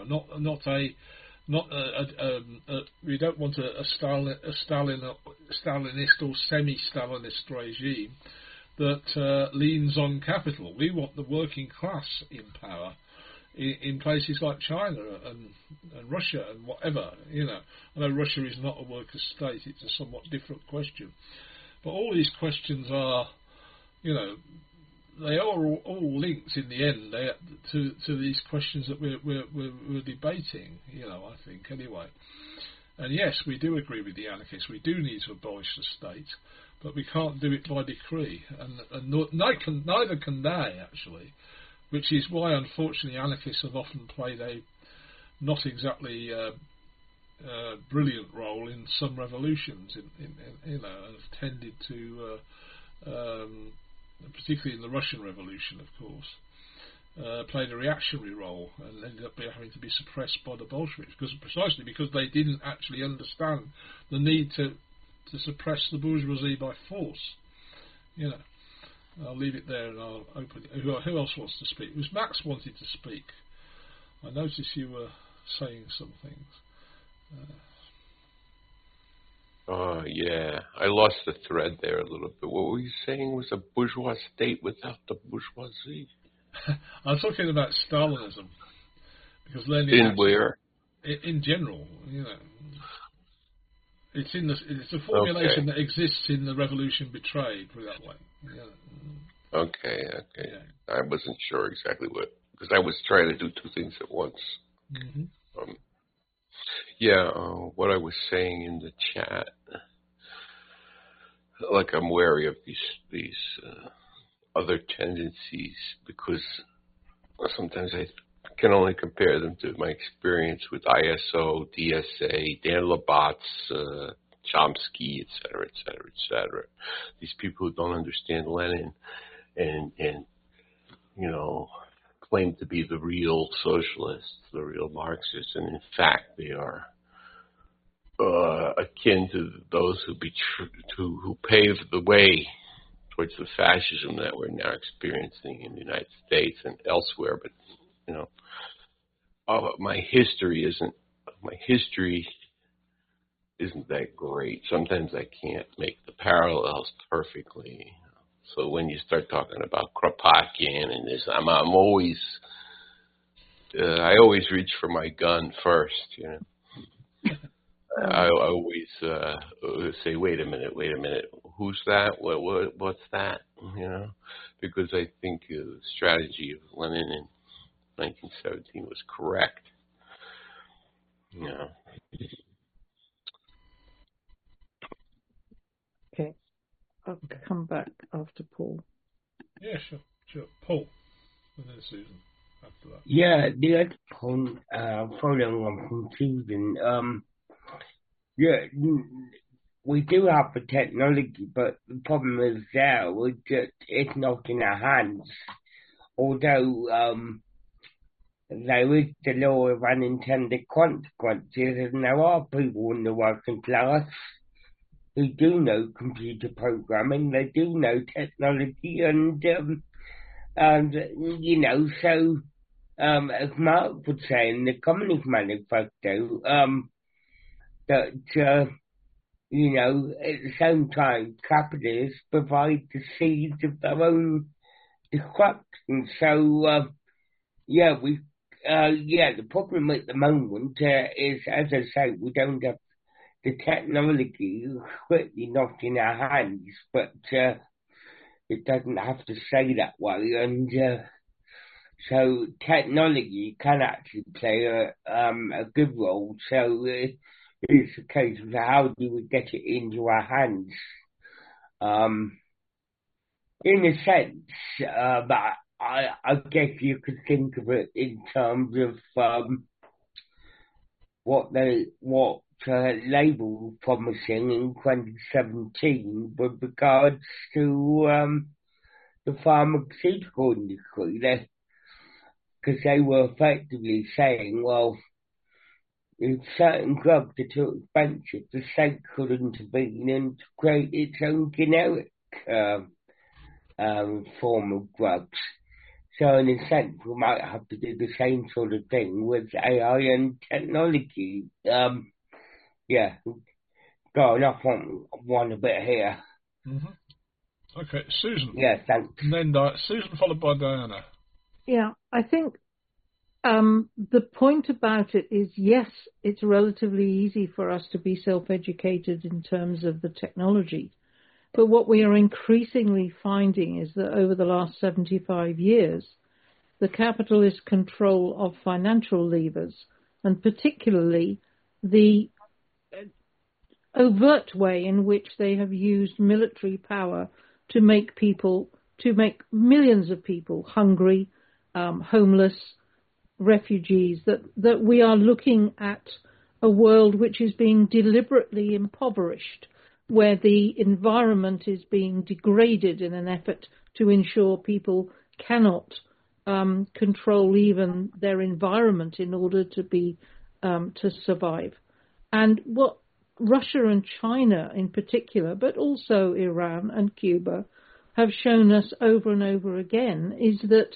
we don't want a Stalinist or semi-Stalinist regime that leans on capital. We want the working class in power in places like China and Russia and whatever. You know, I know Russia is not a workers' state; it's a somewhat different question. But all these questions are, you know, they are all linked in the end to these questions that we're debating. You know, I think anyway. And yes, we do agree with the anarchists. We do need to abolish the state, but we can't do it by decree, and neither can they actually. Which is why, unfortunately, anarchists have often played a not exactly brilliant role in some revolutions. And have tended to, particularly in the Russian Revolution, of course, played a reactionary role and ended up having to be suppressed by the Bolsheviks precisely because they didn't actually understand the need to suppress the bourgeoisie by force. You know. I'll leave it there and I'll open it. Who else wants to speak? It was Max wanted to speak. I noticed you were saying some things. Yeah. I lost the thread there a little bit. What were you saying was a bourgeois state without the bourgeoisie? I'm talking about Stalinism. Because Lenin in where? In general, you know. It's a formulation that exists in the Revolution Betrayed, put it that way. Yeah. Okay. Yeah. I wasn't sure exactly what, because I was trying to do two things at once. Mm-hmm. What I was saying in the chat, like I'm wary of these other tendencies because sometimes I can only compare them to my experience with ISO, DSA, Dan Labat's, Chomsky, etc., etc., etc. These people who don't understand Lenin and claim to be the real socialists, the real Marxists, and in fact they are akin to those who paved the way towards the fascism that we're now experiencing in the United States and elsewhere. But, you know, my history isn't that great. Sometimes I can't make the parallels perfectly. So when you start talking about Kropotkin and this, I'm always, I always reach for my gun first, you know. I always say, wait a minute, who's that? What's that? You know, because I think the strategy of Lenin in 1917 was correct. You know. Okay, I'll come back after Paul. Yeah, sure. Paul, and then Susan after that. Yeah, the other point, following on from Susan, yeah, we do have the technology, but the problem is it's not in our hands. Although there is the law of unintended consequences, and there are people in the working class who do know computer programming, they do know technology, and you know, so as Mark would say in the Communist Manifesto, that you know, at the same time, capitalists provide the seeds of their own destruction. So the problem at the moment is, as I say, we don't have the technology, certainly not in our hands, but it doesn't have to say that way, and so technology can actually play a good role. So it's a case of how do we get it into our hands. In a sense, but I guess you could think of it in terms of what Labour were promising in 2017 with regards to the pharmaceutical industry, because they were effectively saying, well, if certain drugs are too expensive, the state could intervene and create its own generic form of drugs. So in a sense, we might have to do the same sort of thing with AI and technology. Going off on one a bit here. Mm-hmm. Okay, Susan. Yeah, thanks. And then Susan followed by Diana. Yeah, I think the point about it is, yes, it's relatively easy for us to be self-educated in terms of the technology. But what we are increasingly finding is that over the last 75 years, the capitalist control of financial levers, and particularly the overt way in which they have used military power to make millions of people hungry, homeless, refugees, that we are looking at a world which is being deliberately impoverished, where the environment is being degraded in an effort to ensure people cannot control even their environment in order to survive. And what Russia and China in particular, but also Iran and Cuba, have shown us over and over again is that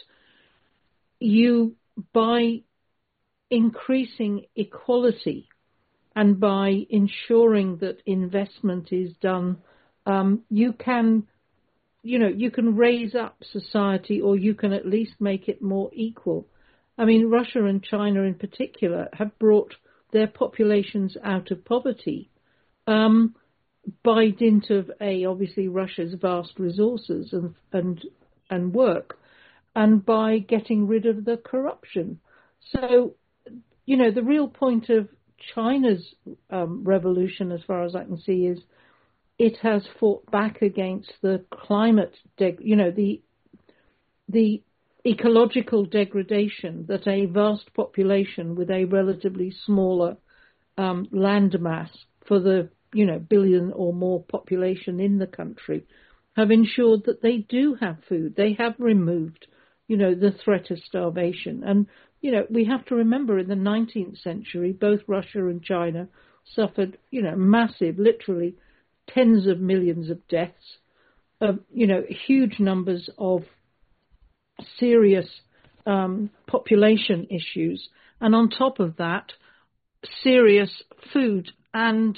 by increasing equality and by ensuring that investment is done, you can raise up society, or you can at least make it more equal. I mean, Russia and China in particular have brought their populations out of poverty by dint of obviously Russia's vast resources and work, and by getting rid of the corruption. So, the real point of China's revolution, as far as I can see, is it has fought back against the climate, the ecological degradation that a vast population with a relatively smaller landmass for the billion or more population in the country have ensured that they do have food. They have removed, the threat of starvation. And, we have to remember in the 19th century, both Russia and China suffered, massive, literally tens of millions of deaths. huge numbers of serious population issues, and on top of that, serious food and,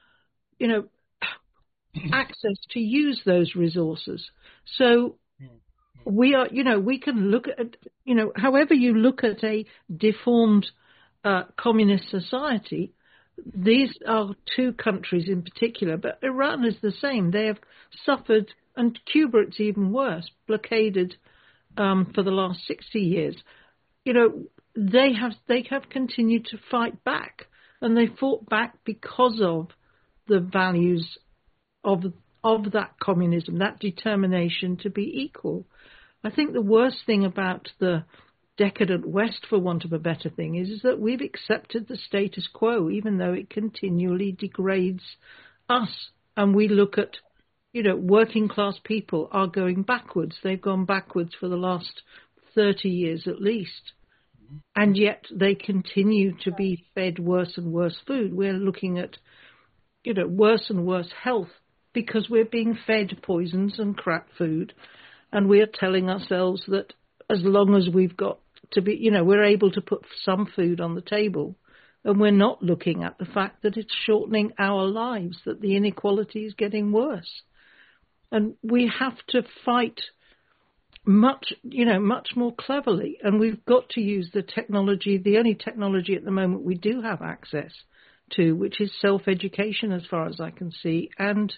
access to use those resources. So we are, we can look at, however you look at a deformed communist society. These are two countries in particular, but Iran is the same. They have suffered, and Cuba it's even worse, blockaded for the last 60 years. They have continued to fight back, and they fought back because of the values of that communism, that determination to be equal. I think the worst thing about the decadent West, for want of a better thing, is that we've accepted the status quo, even though it continually degrades us. And we look at, working class people are going backwards. They've gone backwards for the last 30 years at least. And yet they continue to be fed worse and worse food. We're looking at, worse and worse health because we're being fed poisons and crap food. And we are telling ourselves that as long as we've got to be, we're able to put some food on the table, and we're not looking at the fact that it's shortening our lives, that the inequality is getting worse. And we have to fight much more cleverly. And we've got to use the technology, the only technology at the moment we do have access to, which is self-education as far as I can see, and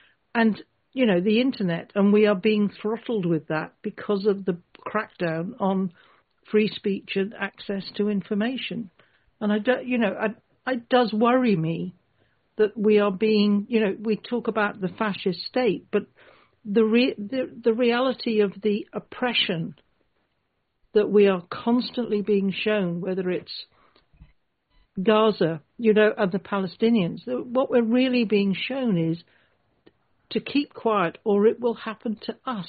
the internet. And we are being throttled with that because of the crackdown on free speech and access to information. And it does worry me that we are being, we talk about the fascist state, but the reality of the oppression that we are constantly being shown, whether it's Gaza, and the Palestinians, what we're really being shown is to keep quiet or it will happen to us.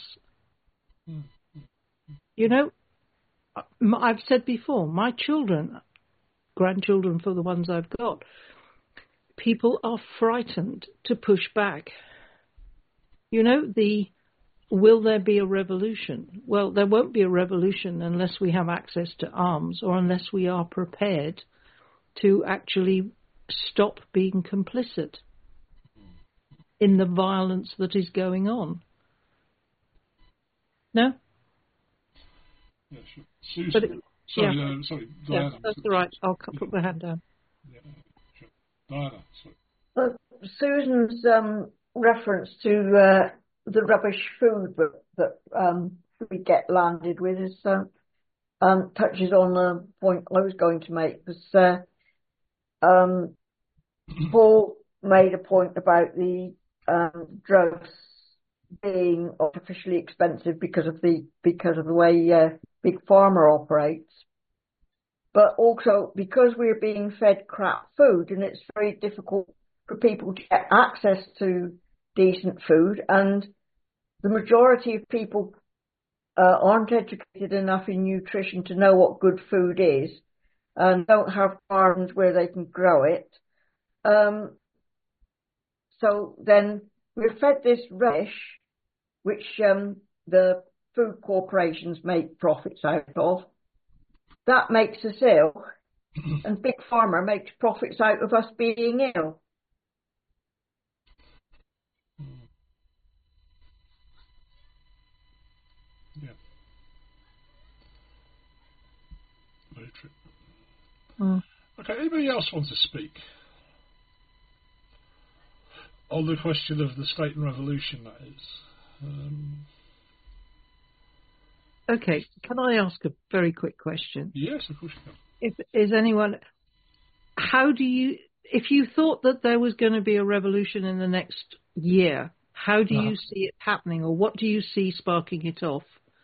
I've said before, my children, grandchildren for the ones I've got, people are frightened to push back. Will there be a revolution? Well, there won't be a revolution unless we have access to arms or unless we are prepared to actually stop being complicit in the violence that is going on. No? Yeah, sure. Susan. Sorry, Diana. Yeah, that's all right. I'll put my hand down. Yeah, sure. Diana, sorry. Susan's reference to the rubbish food that we get landed with is touches on the point I was going to make. Because Paul made a point about the drugs being artificially expensive because of the way Big Pharma operates, but also because we're being fed crap food, and it's very difficult for people to get access to decent food, and the majority of people aren't educated enough in nutrition to know what good food is, and don't have farms where they can grow it. So then we're fed this rubbish, which the food corporations make profits out of. That makes us ill, and Big Pharma makes profits out of us being ill. Yeah. Very true. Okay, anybody else want to speak on the question of the state and revolution, that is? Okay, can I ask a very quick question? Yes, of course you can. Is anyone, if you thought that there was going to be a revolution in the next year, how do you see it happening, or what do you see sparking it off?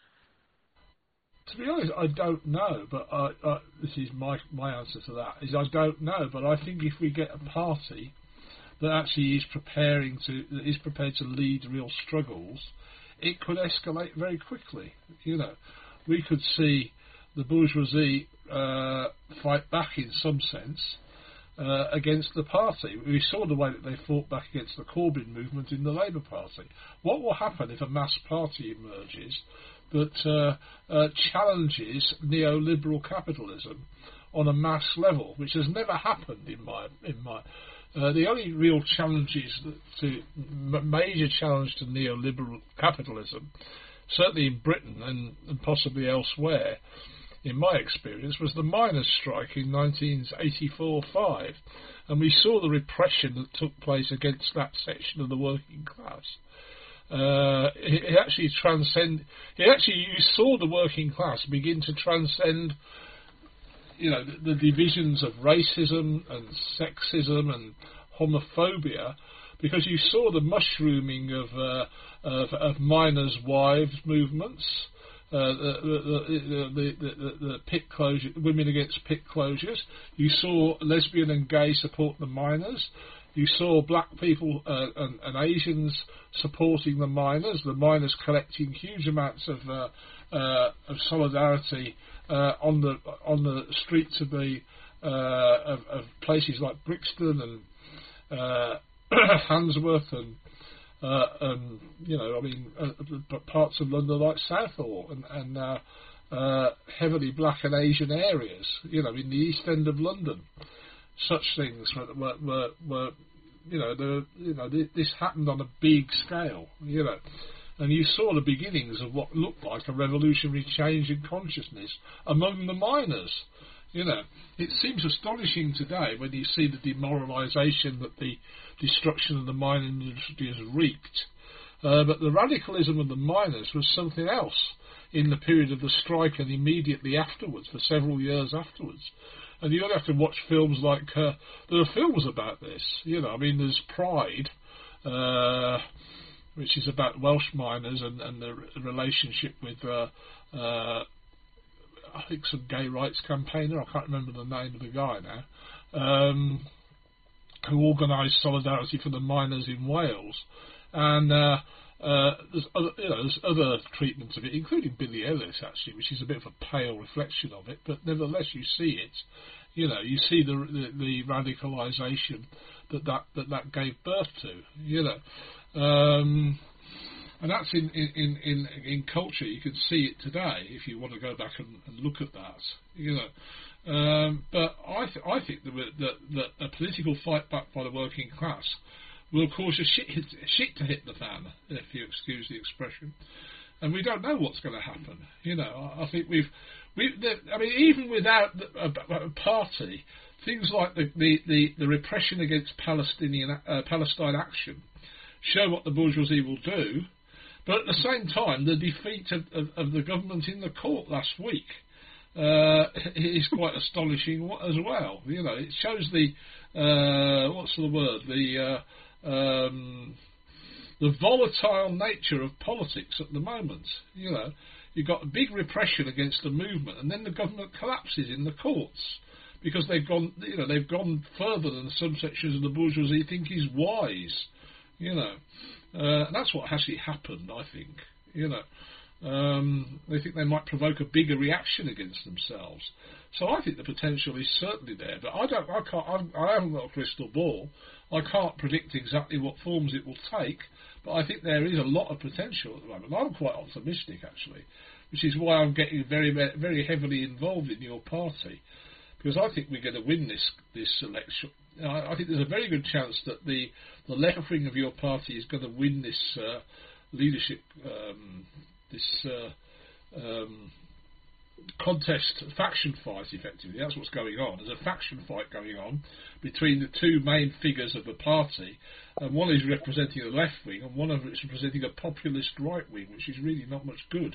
To be honest, I don't know, but this is my answer to that, is I don't know, but I think if we get a party that actually is prepared to lead real struggles, it could escalate very quickly. We could see the bourgeoisie fight back in some sense, against the party. We saw the way that they fought back against the Corbyn movement in the Labour Party. What will happen if a mass party emerges that challenges neoliberal capitalism on a mass level, which has never happened in my the only real challenges major challenge to neoliberal capitalism, certainly in Britain and possibly elsewhere, in my experience, was the miners' strike in 1984-5, and we saw the repression that took place against that section of the working class. You saw the working class begin to transcend, the divisions of racism and sexism and homophobia, because you saw the mushrooming of miners' wives movements. The pit closure, women against pit closures. You saw lesbian and gay support the miners. You saw black people and Asians supporting the miners collecting huge amounts of solidarity on the streets of of places like Brixton and Handsworth and parts of London like Southall and heavily black and Asian areas, in the East End of London. Such things were this happened on a big scale, and you saw the beginnings of what looked like a revolutionary change in consciousness among the miners. It seems astonishing today when you see the demoralisation that the destruction of the mining industry has wreaked. But the radicalism of the miners was something else in the period of the strike and immediately afterwards, for several years afterwards. And you only have to watch films like, there are films about this, there's Pride, which is about Welsh miners and the relationship with I think some gay rights campaigner, I can't remember the name of the guy now, who organised solidarity for the miners in Wales. And there's other treatments of it, including Billy Ellis, actually, which is a bit of a pale reflection of it, but nevertheless you see it. You see the radicalisation that gave birth to. And that's in culture. You can see it today if you want to go back and look at that. But I think that a political fight back by the working class will cause a shit to hit the fan, if you excuse the expression. And we don't know what's going to happen. I think even without a party, things like the repression against Palestine Action show what the bourgeoisie will do. But at the same time, the defeat of the government in the court last week is quite astonishing as well. It shows the volatile nature of politics at the moment. You've got a big repression against the movement, and then the government collapses in the courts because they've gone further than some sections of the bourgeoisie think is wise. And that's what actually happened, I think. They think they might provoke a bigger reaction against themselves. So I think the potential is certainly there, but I haven't got a crystal ball. I can't predict exactly what forms it will take, but I think there is a lot of potential at the moment. I'm quite optimistic, actually, which is why I'm getting very, very heavily involved in your party, because I think we're going to win this election. I think there's a very good chance that the left wing of your party is going to win this leadership, contest, faction fight, effectively. That's what's going on. There's a faction fight going on between the two main figures of the party, and one is representing the left wing and one of it is representing a populist right wing, which is really not much good,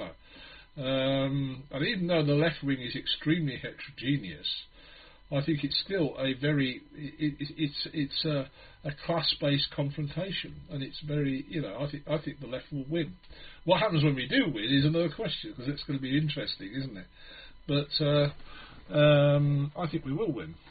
and even though the left wing is extremely heterogeneous, I think it's still a very it's a class-based confrontation, and it's very I think the left will win. What happens when we do win is another question, because it's going to be interesting, isn't it? But I think we will win.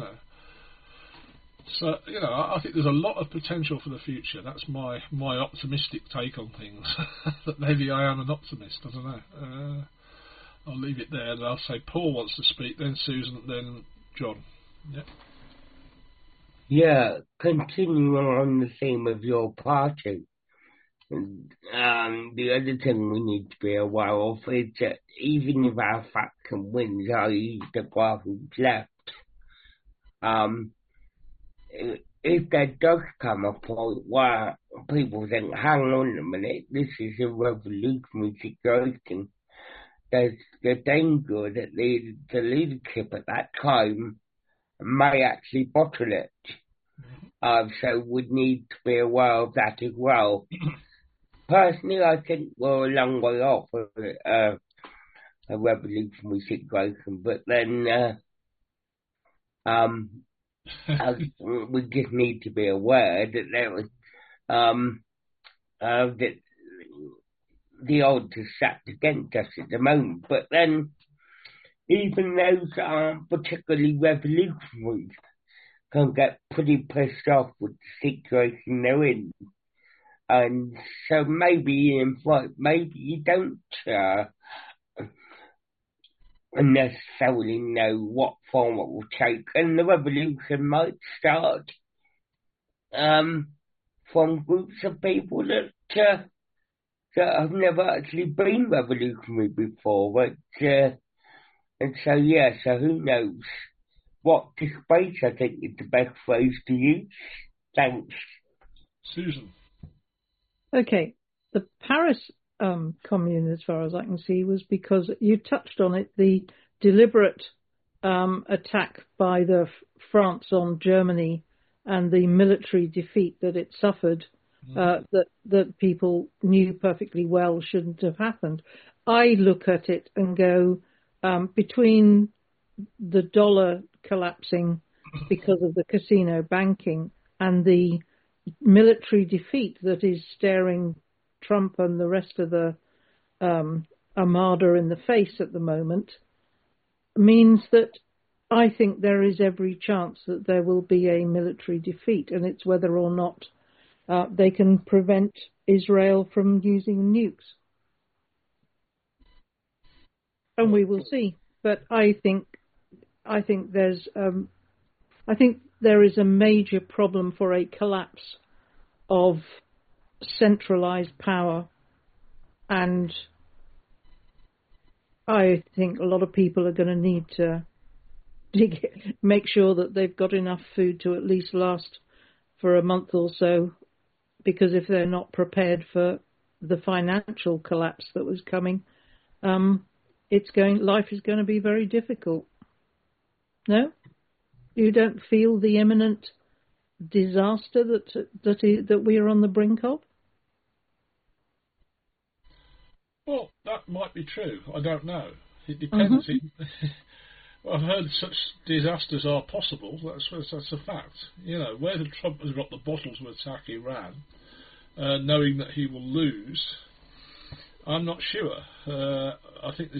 So I think there's a lot of potential for the future. That's my optimistic take on things. That maybe I am an optimist. I don't know. I'll leave it there, and I'll say Paul wants to speak, then Susan, then John. Yeah. Yeah, continuing on the theme of your party, the other thing we need to be aware of is that even if our faction wins, i.e. the Grassroots left, if there does come a point where people think, hang on a minute, this is a revolutionary situation, there's the danger that the leadership at that time may actually bottle it. So we need to be aware of that as well. Personally, I think we're a long way off of a revolutionary situation, but then we just need to be aware that there was that the odds are stacked against us at the moment. But then, even those that aren't particularly revolutionaries can get pretty pissed off with the situation they're in. And so maybe you don't necessarily know what form it will take, and the revolution might start from groups of people that have never actually been revolutionary before. But and so so who knows? What disgrace, I think, is the best phrase to use. Thanks. Susan. Okay, the Paris Commune, as far as I can see, was because you touched on it, the deliberate attack by the France on Germany and the military defeat that it suffered, that people knew perfectly well shouldn't have happened. I look at it and go, between the dollar collapsing because of the casino banking and the military defeat that is staring Trump and the rest of the armada in the face at the moment, means that I think there is every chance that there will be a military defeat, and it's whether or not they can prevent Israel from using nukes. And we will see. But I think there is a major problem for a collapse of centralized power, and I think a lot of people are going to need to make sure that they've got enough food to at least last for a month or so, because if they're not prepared for the financial collapse that was coming, life is going to be very difficult. No? You don't feel the imminent disaster that we are on the brink of? Well, that might be true. I don't know. It depends. I've heard such disasters are possible. That's a fact. You know, whether Trump has got the bottles to attack Iran, knowing that he will lose, I'm not sure. I think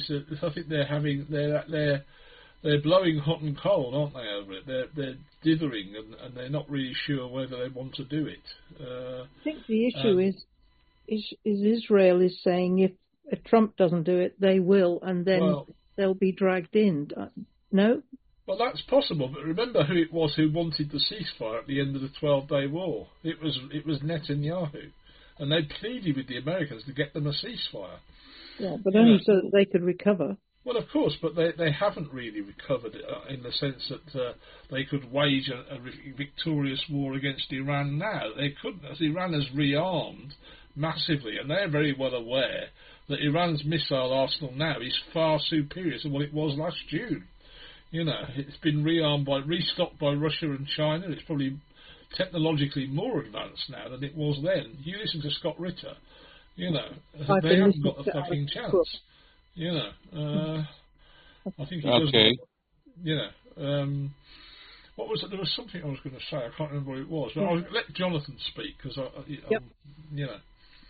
they're blowing hot and cold, aren't they, over it? They're dithering, and they're not really sure whether they want to do it. I think the issue is Israel is saying if Trump doesn't do it, they will, and then they'll be dragged in. No? Well, that's possible, but remember who it was who wanted the ceasefire at the end of the 12-day war. It was Netanyahu, and they pleaded with the Americans to get them a ceasefire. Yeah, but only so that they could recover. Well, of course, but they haven't really recovered in the sense that they could wage a victorious war against Iran now. They couldn't, as Iran has rearmed massively, and they're very well aware that Iran's missile arsenal now is far superior to what it was last June. You know, it's been restocked by Russia and China. It's probably technologically more advanced now than it was then. You listen to Scott Ritter, you know, they haven't got a fucking chance. You know, I think he does. Okay. You know, what was it? There was something I was going to say. I can't remember what it was. But I'll let Jonathan speak because you know.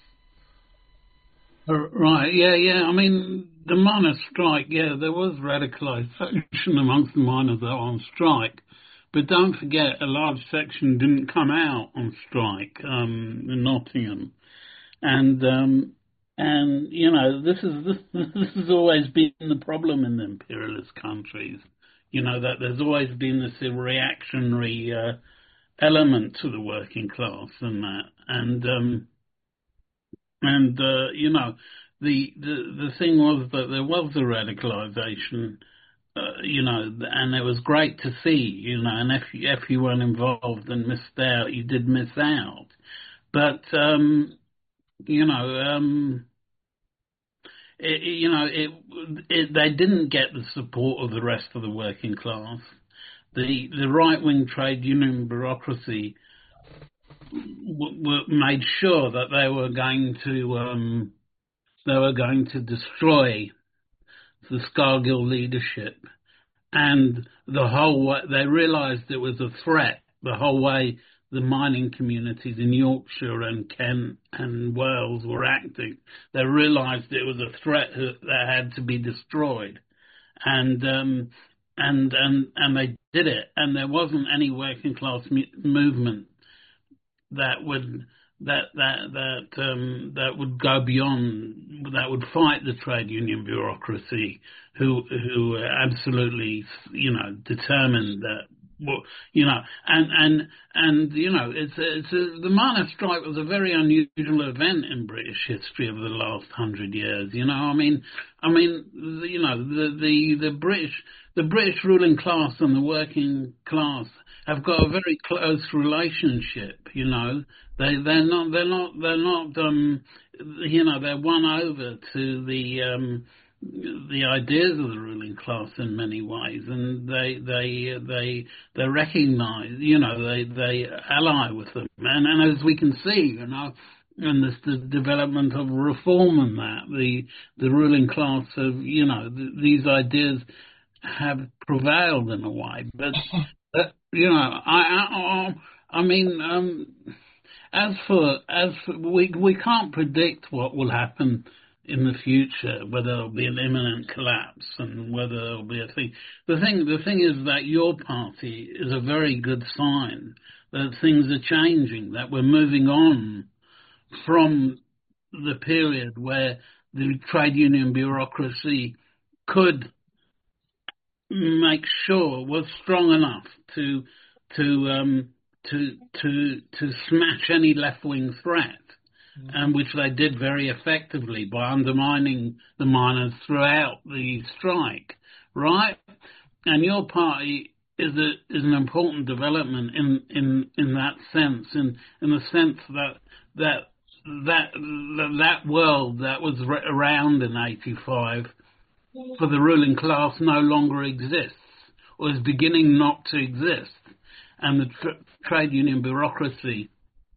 Right, yeah. I mean, the miners' strike, there was radicalisation amongst the miners that are on strike. But don't forget, a large section didn't come out on strike in Nottingham. And you know, this has always been the problem in the imperialist countries. You know, that there's always been this reactionary element to the working class than that. And the thing was that there was the radicalisation, and it was great to see, and if you weren't involved and missed out, you did miss out. But, they didn't get the support of the rest of the working class. The right-wing trade union bureaucracy made sure that they were going to destroy the Scargill leadership, and they realised it was a threat the whole way the mining communities in Yorkshire and Kent and Wales were acting. They realised it was a threat that had to be destroyed, and they did it. And there wasn't any working class movement that would go beyond, that would fight the trade union bureaucracy, who were absolutely determined that. Well, the miners' strike was a very unusual event in British history of the last 100 years. The British ruling class and the working class have got a very close relationship. They're won over to the ideas of the ruling class in many ways, and they recognise, they ally with them, and as we can see, and this the development of reform and that the ruling class of these ideas have prevailed in a way, but as for we can't predict what will happen in the future, whether there'll be an imminent collapse and whether there'll be a thing. The thing is that your party is a very good sign that things are changing, that we're moving on from the period where the trade union bureaucracy could make sure was strong enough to smash any left-wing threat. And which they did very effectively by undermining the miners throughout the strike, right? And your party is an important development in that sense, in the sense that world that was around in '85 for the ruling class no longer exists, or is beginning not to exist, and the trade union bureaucracy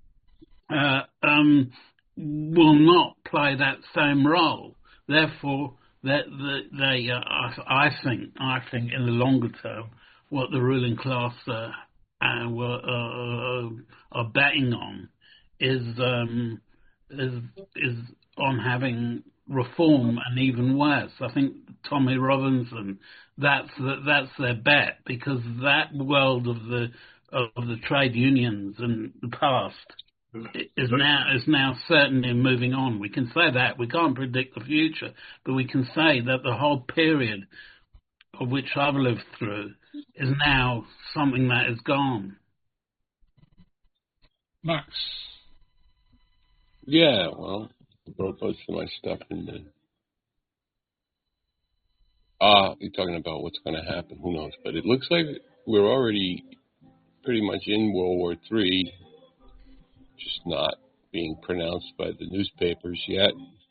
will not play that same role. Therefore, I think in the longer term, what the ruling class are betting on is on having reform, and even worse. I think Tommy Robinson, that's their bet, because that world of the trade unions in the past is now certainly moving on. We can say that. We can't predict the future, but we can say that the whole period of which I've lived through is now something that is gone. Max? Yeah, well, I wrote most of my stuff in the... you're talking about what's going to happen. Who knows? But it looks like we're already pretty much in World War III, just not being pronounced by the newspapers yet.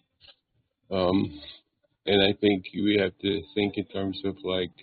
And I think we have to think in terms of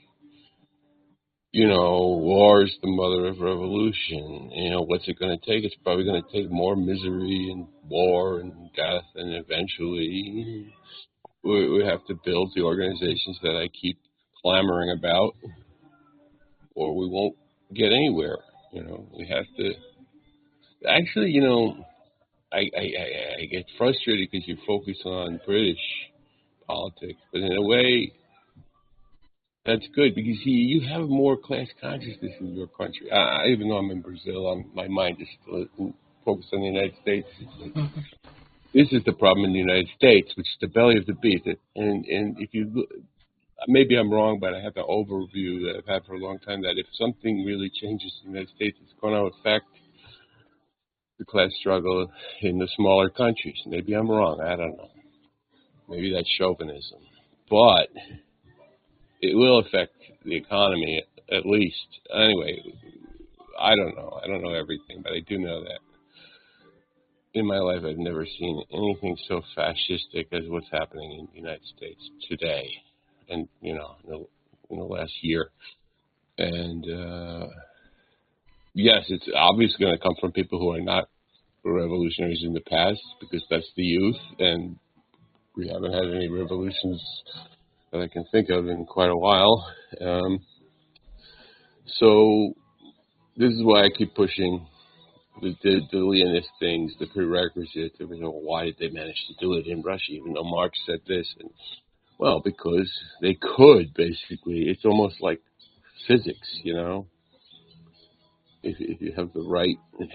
war is the mother of revolution. What's it going to take? It's probably going to take more misery and war and death, and eventually we have to build the organizations that I keep clamoring about, or we won't get anywhere. We have to... Actually, I get frustrated because you focus on British politics, but in a way, that's good, because you have more class consciousness in your country. Even though I'm in Brazil, my mind is still focused on the United States. This is the problem in the United States, which is the belly of the beast. And if you look, maybe I'm wrong, but I have the overview that I've had for a long time that if something really changes in the United States, it's going to affect the class struggle in the smaller countries. Maybe I'm wrong. I don't know. Maybe that's chauvinism. But it will affect the economy at least. Anyway, I don't know. I don't know everything, but I do know that in my life I've never seen anything so fascistic as what's happening in the United States today and, in the last year. And, yes, it's obviously going to come from people who are not revolutionaries in the past because that's the youth, and we haven't had any revolutions that I can think of in quite a while. So this is why I keep pushing the Leninist things, the prerequisite. Why did they manage to do it in Russia, even though Marx said this? And, well, because they could, basically. It's almost like physics, If you have the right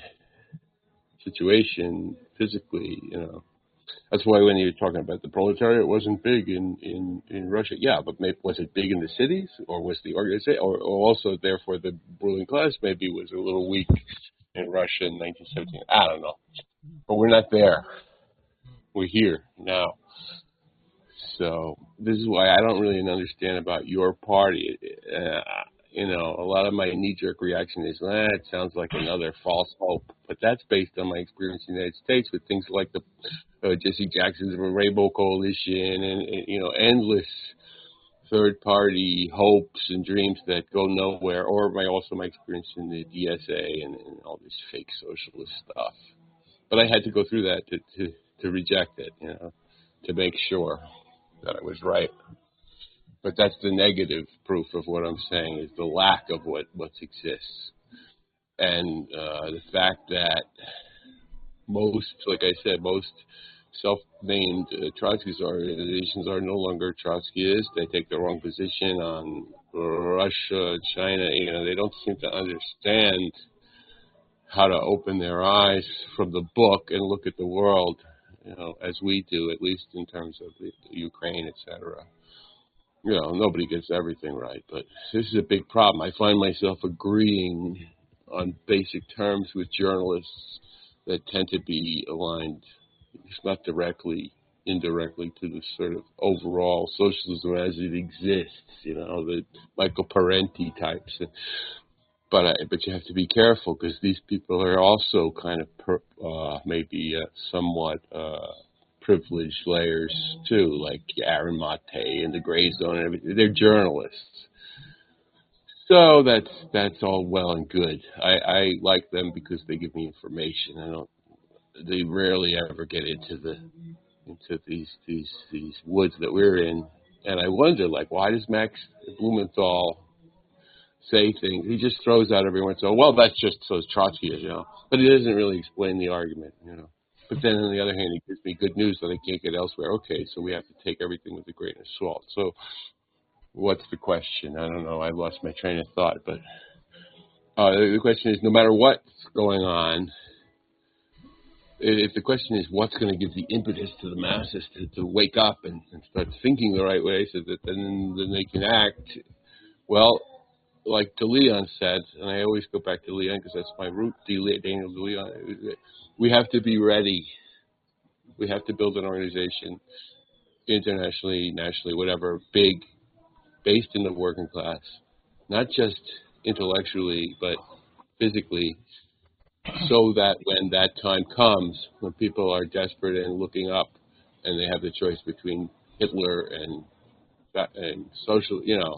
situation physically, That's why when you're talking about the proletariat, it wasn't big in Russia. Yeah, but was it big in the cities, or was the organization, or also therefore the ruling class maybe was a little weak in Russia in 1917? I don't know, but we're not there. We're here now. So this is why I don't really understand about your party. A lot of my knee-jerk reaction is, it sounds like another false hope. But that's based on my experience in the United States with things like the Jesse Jackson's Rainbow Coalition and endless third-party hopes and dreams that go nowhere, or also my experience in the DSA and all this fake socialist stuff. But I had to go through that to reject it, to make sure that I was right. But that's the negative proof of what I'm saying, is the lack of what exists. And the fact that most self-named Trotskyist organizations are no longer Trotskyist. They take the wrong position on Russia, China. They don't seem to understand how to open their eyes from the book and look at the world, as we do, at least in terms of the Ukraine, etc. Nobody gets everything right, but this is a big problem. I find myself agreeing on basic terms with journalists that tend to be aligned, if not directly, indirectly, to the sort of overall socialism as it exists, the Michael Parenti types. But you have to be careful, because these people are also kind of maybe somewhat privileged layers too, like Aaron Mate and the Gray Zone and everything. They're journalists. So that's all well and good. I like them because they give me information. They rarely ever get into these woods that we're in. And I wonder, why does Max Blumenthal say things? He just throws out every once in a while, well, that's just so Trotsky is, But he doesn't really explain the argument, But then on the other hand, he gives me good news that I can't get elsewhere. Okay, so we have to take everything with a grain of salt. So what's the question? I don't know. I lost my train of thought. But the question is, no matter what's going on, if the question is what's going to give the impetus to the masses to wake up and start thinking the right way so that then they can act, well, like de Leon said, and I always go back to Leon because that's my root, Daniel de Leon, we have to be ready. We have to build an organization internationally, nationally, whatever, big, based in the working class, not just intellectually, but physically, so that when that time comes, when people are desperate and looking up and they have the choice between Hitler and social,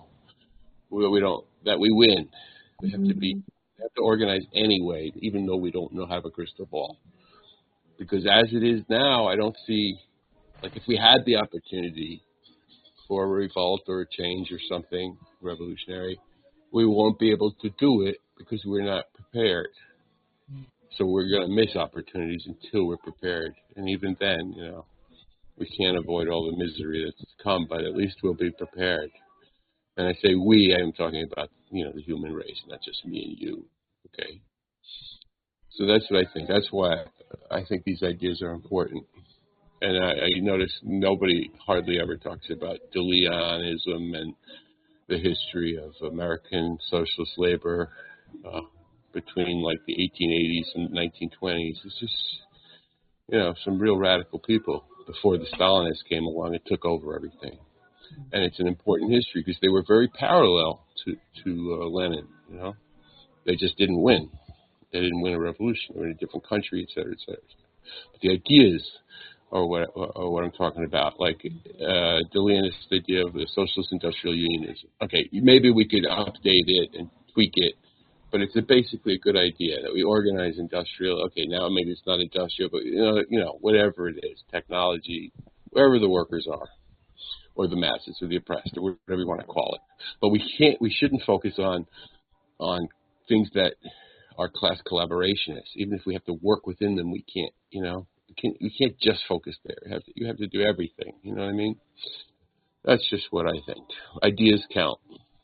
we win. We have to organize anyway, even though we don't have a crystal ball. Because as it is now, I don't see, if we had the opportunity for a revolt or a change or something revolutionary, we won't be able to do it because we're not prepared. So we're going to miss opportunities until we're prepared. And even then, we can't avoid all the misery that's come, but at least we'll be prepared. And I say we, I'm talking about, the human race, not just me and you. Okay? So that's what I think. That's why I think these ideas are important. And I notice nobody hardly ever talks about De Leonism and the history of American socialist labor between like the 1880s and 1920s. It's just, some real radical people before the Stalinists came along and took over everything. And it's an important history because they were very parallel to Lenin, They just didn't win. They didn't win a revolution. They were in a different country, et cetera, et cetera. But the ideas are what I'm talking about, like De Leonist idea of the socialist industrial unionism. Okay, maybe we could update it and tweak it, but it's basically a good idea that we organize industrial. Okay, now maybe it's not industrial, but whatever it is, technology, wherever the workers are, or the masses, or the oppressed, or whatever you want to call it. But we shouldn't focus on things that are class collaborationists. Even if we have to work within them, we can't. You can't just focus there. You have to do everything. You know what I mean? That's just what I think. Ideas count.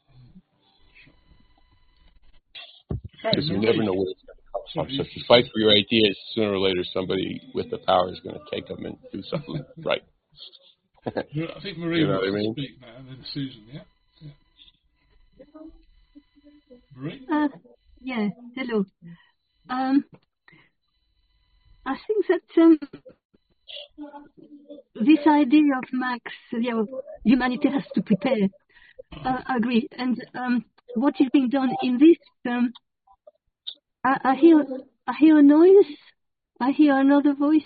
Because you never know where it's going to come from. So if you fight for your ideas, sooner or later somebody with the power is going to take them and do something right. I think Marie wants to speak now, and then Susan, yeah? Marie? Yeah, hello. I think that this idea of Max, humanity has to prepare. I agree. And what is being done in this, I hear a noise. I hear another voice.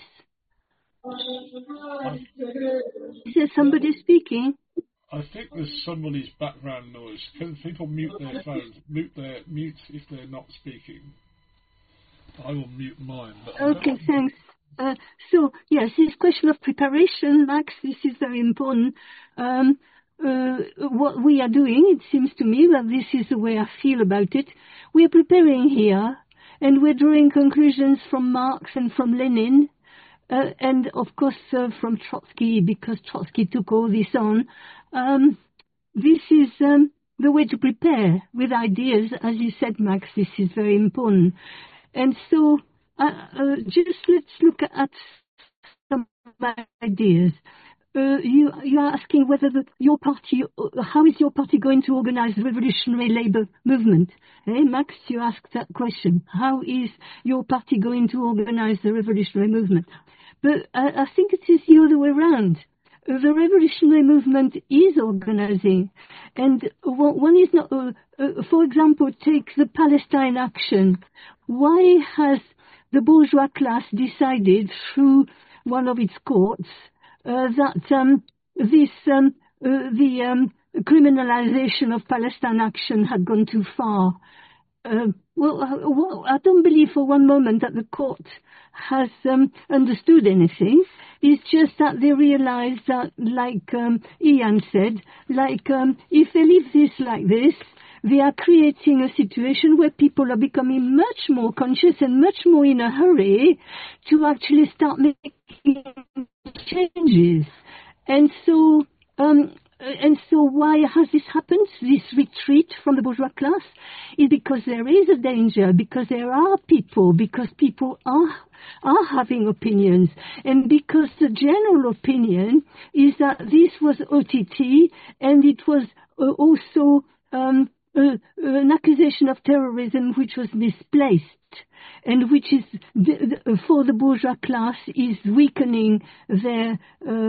Is there somebody speaking? I think there's somebody's background noise. Can people mute their phones? Mute if they're not speaking. I will mute mine. Okay, thanks. So, yes, this question of preparation, Max, this is very important. What we are doing, it seems to me that this is the way I feel about it. We are preparing here, and we're drawing conclusions from Marx and from Lenin, and of course from Trotsky, because Trotsky took all this on. This is the way to prepare with ideas. As you said, Max, this is very important. And so just let's look at some ideas. You are asking whether your party, how is your party going to organize the revolutionary labor movement? Max, you asked that question. How is your party going to organize the revolutionary movement? But I think it is the other way around. The revolutionary movement is organizing, and one is not. For example, take the Palestine action. Why has the bourgeois class decided through one of its courts that the criminalization of Palestine action had gone too far? Well, I don't believe for one moment that the court has understood anything. It's just that they realize that, like Ian said, if they leave this like this, they are creating a situation where people are becoming much more conscious and much more in a hurry to actually start making changes. And so why has this happened, this retreat from the bourgeois class? Is because there is a danger, because there are people, because people are having opinions, and because the general opinion is that this was OTT, and it was also an accusation of terrorism which was misplaced, and which is for the bourgeois class is weakening the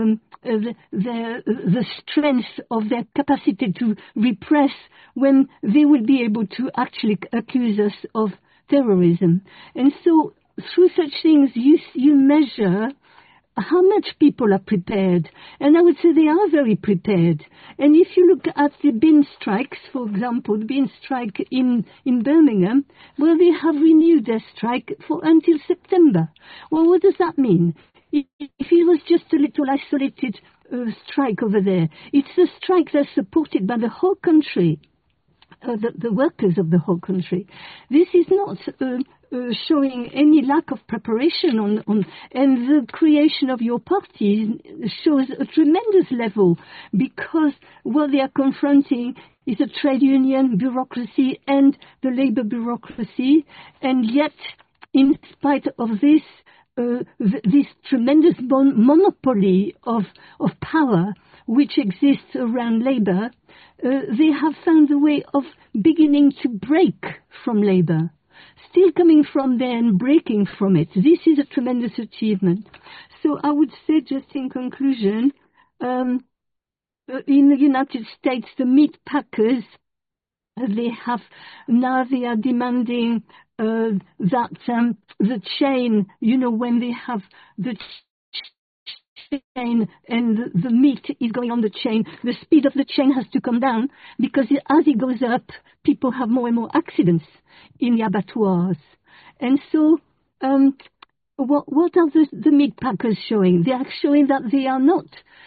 strength of their capacity to repress when they will be able to actually accuse us of terrorism. And so through such things you measure how much people are prepared, and I would say they are very prepared. And if you look at the bin strikes, for example, the bin strike in Birmingham, well, they have renewed their strike until September. Well, what does that mean? If it was just a little isolated strike over there, it's a strike that's supported by the whole country, the workers of the whole country. This is not showing any lack of preparation on, and the creation of your party shows a tremendous level, because what they are confronting is a trade union bureaucracy and the labor bureaucracy, and yet, in spite of this, this tremendous monopoly of power which exists around Labour, they have found a way of beginning to break from Labour, still coming from there and breaking from it. This is a tremendous achievement. So I would say, just in conclusion, in the United States, the meat packers, they are demanding that the chain, when they have the chain and the meat is going on the chain, the speed of the chain has to come down, because as it goes up, people have more and more accidents in the abattoirs. And so what are the meat packers showing? They are showing that they are not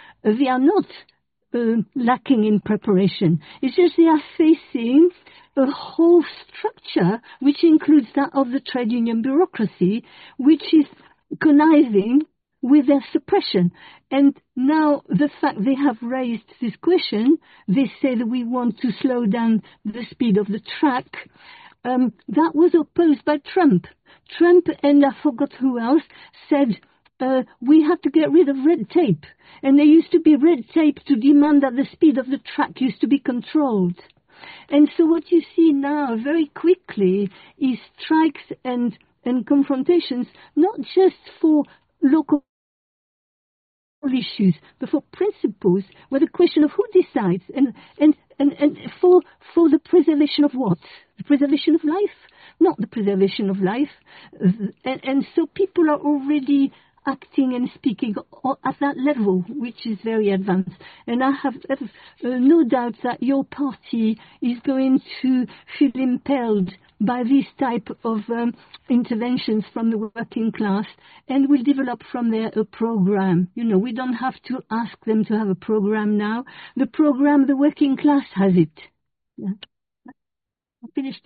lacking in preparation. It's just they are facing a whole structure which includes that of the trade union bureaucracy, which is conniving with their suppression. And now the fact they have raised this question, they say that we want to slow down the speed of the track, that was opposed by Trump. Trump and I forgot who else said, we have to get rid of red tape. And there used to be red tape to demand that the speed of the track used to be controlled. And so what you see now very quickly is strikes and confrontations, not just for local issues, but for principles, where the question of who decides and for the preservation of what? The preservation of life? Not the preservation of life. And so people are already acting and speaking at that level, which is very advanced. And I have no doubt that your party is going to feel impelled by this type of interventions from the working class, and will develop from there a program. We don't have to ask them to have a program now. The program, the working class has it. Yeah. I finished.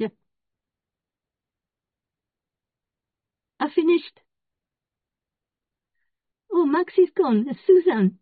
I finished. Oh, Max is gone. Susan.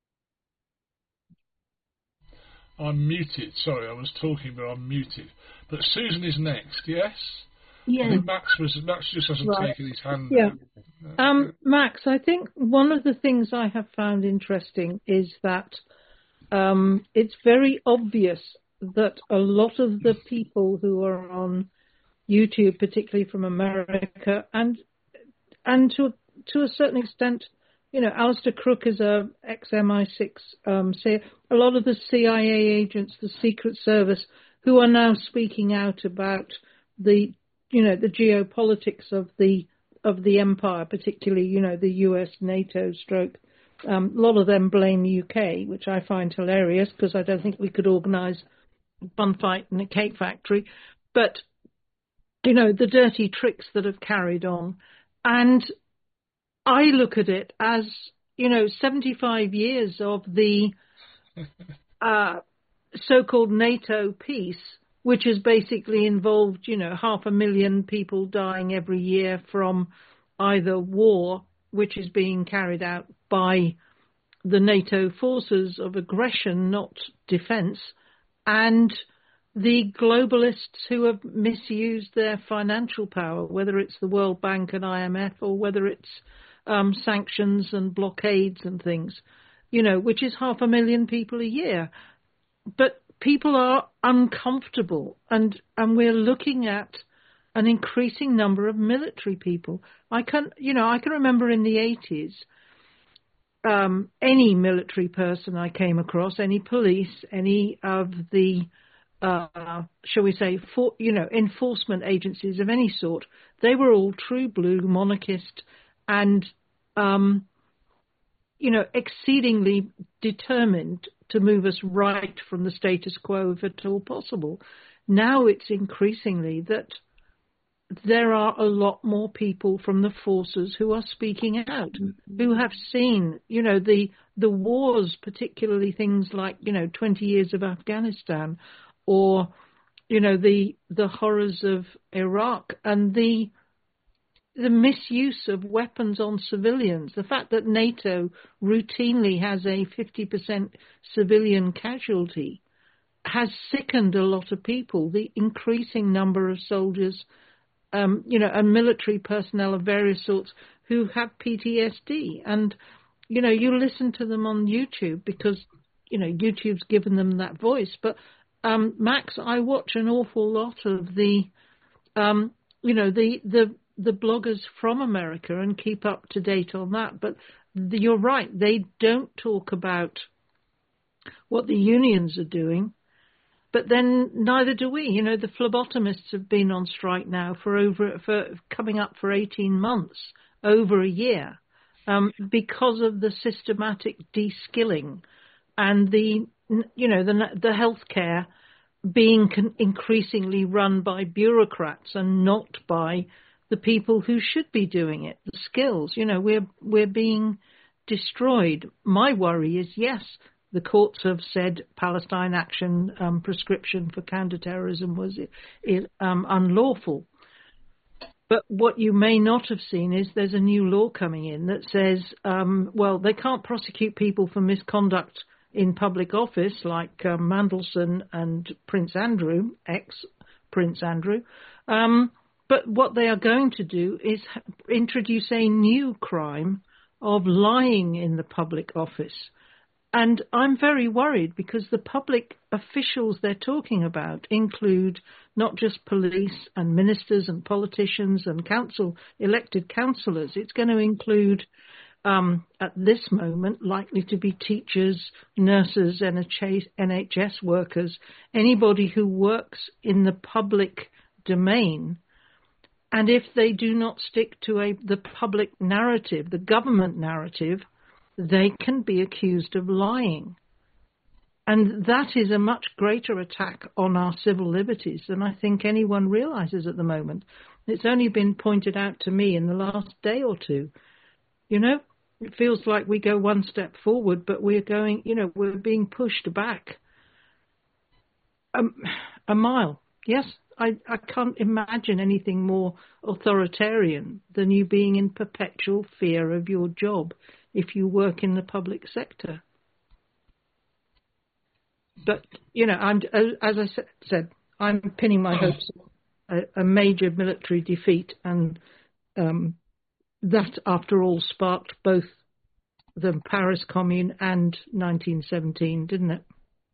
I'm muted. Sorry, I was talking, but I'm muted. But Susan is next, yes? Yeah. I think Max just hasn't taken his hand Yeah. Max, I think one of the things I have found interesting is that it's very obvious that a lot of the people who are on YouTube, particularly from America, and to a certain extent, Alistair Crook is a ex-MI6, say a lot of the CIA agents, the Secret Service, who are now speaking out about the geopolitics of the empire, particularly, the US, NATO stroke. A lot of them blame the UK, which I find hilarious, because I don't think we could organise a bun fight in a cake factory. But, the dirty tricks that have carried on. And I look at it as, 75 years of the so-called NATO peace, which has basically involved, 500,000 people dying every year from either war, which is being carried out by the NATO forces of aggression, not defence, and the globalists who have misused their financial power, whether it's the World Bank and IMF or whether it's sanctions and blockades and things, which is 500,000 people a year. But people are uncomfortable, and we're looking at an increasing number of military people. I can remember in the 80s, any military person I came across, any police, any of the shall we say, enforcement agencies of any sort, they were all true blue monarchist and, exceedingly determined to move us right from the status quo if at all possible. Now it's increasingly that there are a lot more people from the forces who are speaking out, who have seen, the wars, particularly things like, 20 years of Afghanistan, or, the horrors of Iraq and the misuse of weapons on civilians. The fact that NATO routinely has a 50% civilian casualty has sickened a lot of people. The increasing number of soldiers and military personnel of various sorts who have PTSD. And, you listen to them on YouTube because, YouTube's given them that voice. But, Max, I watch an awful lot of the bloggers from America and keep up to date on that. But you're right, they don't talk about what the unions are doing. But then neither do we. The phlebotomists have been on strike now for coming up for 18 months, over a year, because of the systematic de-skilling and the healthcare being increasingly run by bureaucrats and not by the people who should be doing it. The skills, we're being destroyed. My worry is, yes, the courts have said Palestine Action prescription for counterterrorism was unlawful. But what you may not have seen is there's a new law coming in that says, they can't prosecute people for misconduct in public office like Mandelson and Prince Andrew, ex-Prince Andrew. But what they are going to do is introduce a new crime of lying in the public office. And I'm very worried because the public officials they're talking about include not just police and ministers and politicians and elected councillors. It's going to include, at this moment, likely to be teachers, nurses, NHS workers, anybody who works in the public domain. And if they do not stick to the public narrative, the government narrative, they can be accused of lying. And that is a much greater attack on our civil liberties than I think anyone realizes at the moment. It's only been pointed out to me in the last day or two. It feels like we go one step forward, but we're being pushed back a mile. Yes, I can't imagine anything more authoritarian than you being in perpetual fear of your job if you work in the public sector. But, as I said, I'm pinning my hopes on a major military defeat, and that, after all, sparked both the Paris Commune and 1917, didn't it?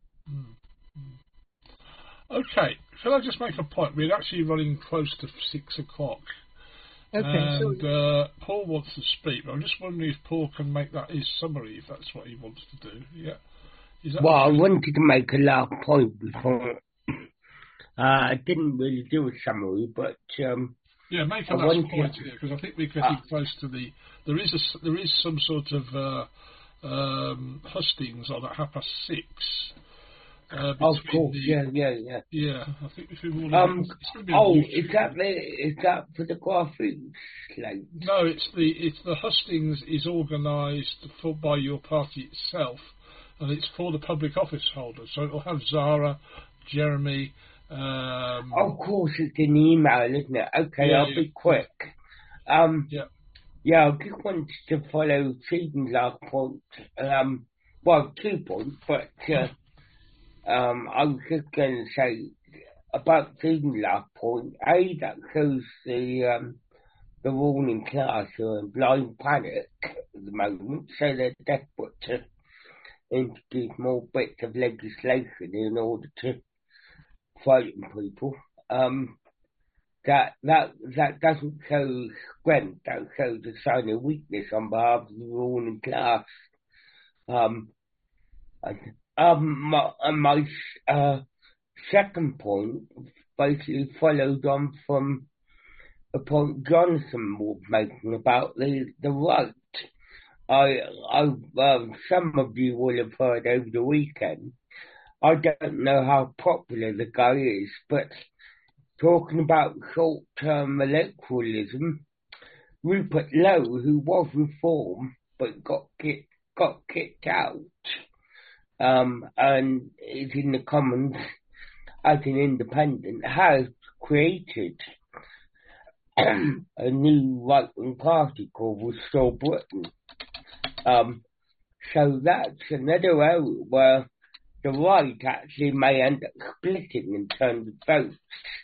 Okay, shall I just make a point? We're actually running close to 6 o'clock. Okay, and Paul wants to speak, but I'm just wondering if Paul can make that his summary, if that's what he wants to do. Yeah. Well, I wanted to make a last point before. I didn't really do a summary, but make a last point here, because I think we're getting close to the. There is some sort of hustings on at 6:30. Of course, yeah. Yeah, I think if we want is that for the grassroots? No, it's the hustings is organised by your party itself, and it's for the public office holders. So it'll have Zara, Jeremy. Of course, it's an email, isn't it? Okay, yeah, I'll be quick. I just wanted to follow Stephen's last point. 2 points, but. I was just going to say about Stephen's last point. That shows the ruling class are in blind panic at the moment, so they're desperate to introduce more bits of legislation in order to frighten people. That doesn't show strength. That shows a sign of weakness on behalf of the ruling class. My second point basically followed on from a point Jonathan was making about the right. Some of you will have heard over the weekend. I don't know how popular the guy is, but talking about short-term electoralism, Rupert Lowe, who was reformed but got kicked out. And is in the Commons as an independent, has created a new right-wing party called Restore Britain. So that's another area where the right actually may end up splitting in terms of votes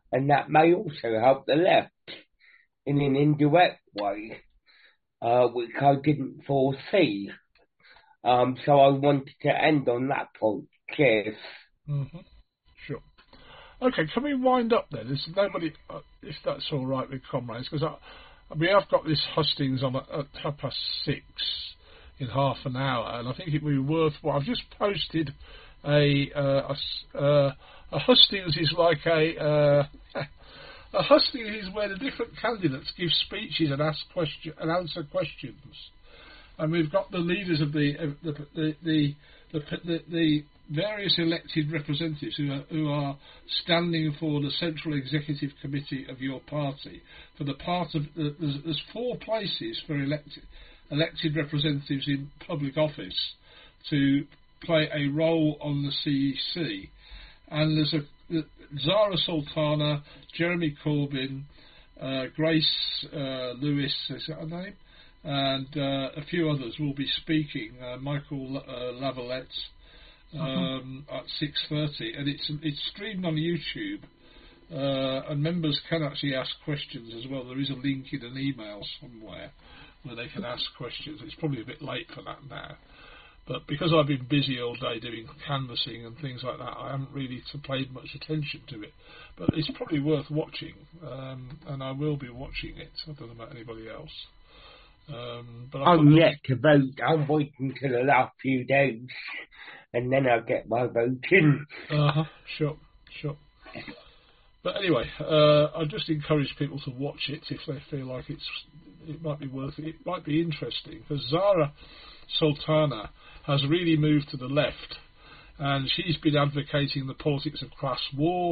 and that may also help the left in an indirect way, which I didn't foresee. So I wanted to end on that point. Cheers. Mm-hmm. Sure. Okay, can we wind up then? There's nobody, if that's all right with comrades, because we have got this hustings on at 6:30 in half an hour, and I think it would be worthwhile. I've just posted a hustings is like a hustings is where the different candidates give speeches and answer questions, and we've got the leaders of the various elected representatives who are standing for the Central Executive Committee of your party. For the part of there's 4 places for elected representatives in public office to play a role on the CEC, and there's Zara Sultana, Jeremy Corbyn, Grace Lewis, is that her name? And a few others will be speaking. Michael Lavalette. At 6:30, and it's streamed on YouTube, and members can actually ask questions as well. There is a link in an email somewhere where they can ask questions. It's probably a bit late for that now, but because I've been busy all day doing canvassing and things like that, I haven't really paid much attention to it. But it's probably worth watching, and I will be watching it. I don't know about anybody else. But I'm yet to vote. I'm waiting till the last few days, and then I'll get my vote in. Sure. But anyway, I just encourage people to watch it if they feel like it might be worth it. It might be interesting, because Zara Sultana has really moved to the left, and she's been advocating the politics of class war,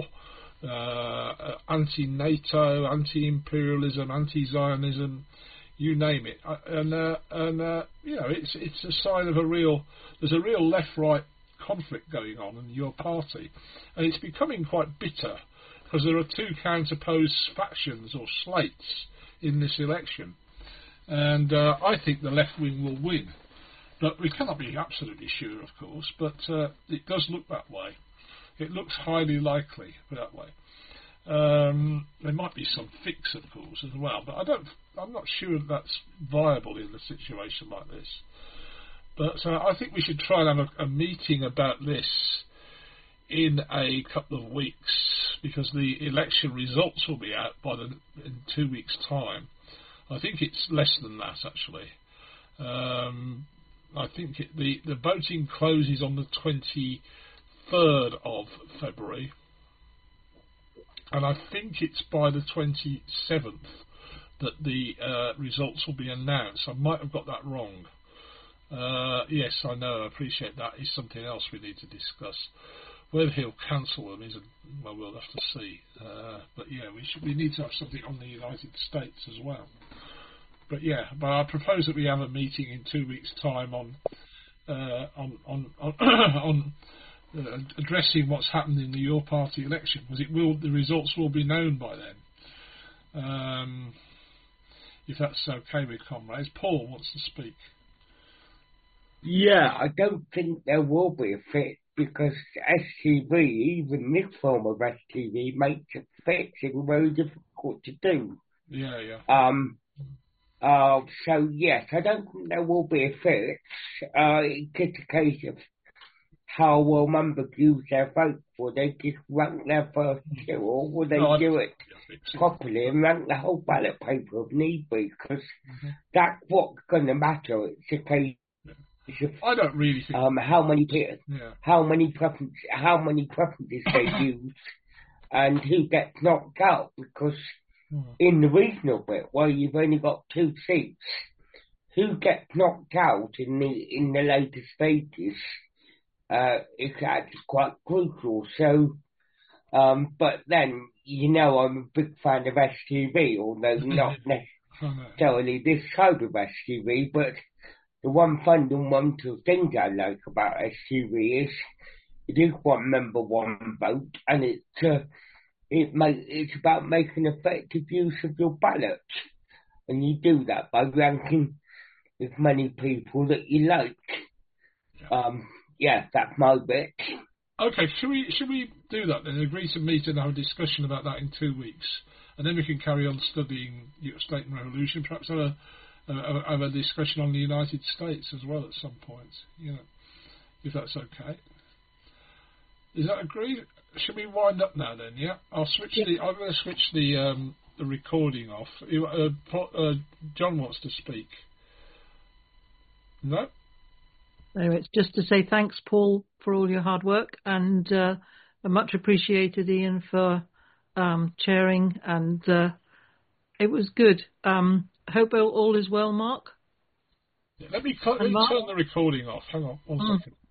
anti-NATO, anti-imperialism, anti-Zionism, you name it, and you know, it's a sign of there's a real left-right conflict going on in your party, and it's becoming quite bitter because there are 2 counterposed factions or slates in this election, and I think the left wing will win, but we cannot be absolutely sure, of course, but it does look that way. It looks highly likely that way. There might be some fix, of course, as well, but I'm not sure that's viable in a situation like this. But I think we should try and have a meeting about this in a couple of weeks, because the election results will be out in 2 weeks' time. I think it's less than that, actually. I think the voting closes on the 23rd of February. And I think it's by the 27th that the results will be announced. I might have got that wrong. Yes, I know, I appreciate that. Is something else we need to discuss. Whether he'll cancel them well, we'll have to see. But yeah, we need to have something on the United States as well. But I propose that we have a meeting in 2 weeks' time on addressing what's happened in the Your Party election, because the results will be known by then. If that's okay with comrades. Paul wants to speak. Yeah, I don't think there will be a fit, because STV, even this form of STV, makes a fixing very difficult to do. Yeah. So yes, I don't think there will be a fix. It's just a case of how will members use their vote? Will they just rank their first 2, or will they do it properly and rank the whole ballot paper if need be? Because that's what's going to matter. It's a case of I don't really think how many preferences they use, and who gets knocked out. Because in the regional bit, where you've only got 2 seats, who gets knocked out in the later stages? It's actually quite crucial. So, but then, I'm a big fan of STV, although not necessarily this type of STV, but the one fundamental thing I like about STV is it is 1 member, 1 vote, and it's about making effective use of your ballot, and you do that by ranking as many people that you like. That's my bit. Okay, should we do that then? Agree to meet and have a discussion about that in 2 weeks, and then we can carry on studying State and Revolution. Perhaps have a discussion on the United States as well at some point. If that's okay. Is that agreed? Should we wind up now then? Yeah, I'm going to switch the recording off. John wants to speak. No. Anyway, it's just to say thanks, Paul, for all your hard work, and much appreciated, Ian, for chairing, and it was good. Hope all is well, Mark. Yeah, let me turn the recording off. Hang on 1 second.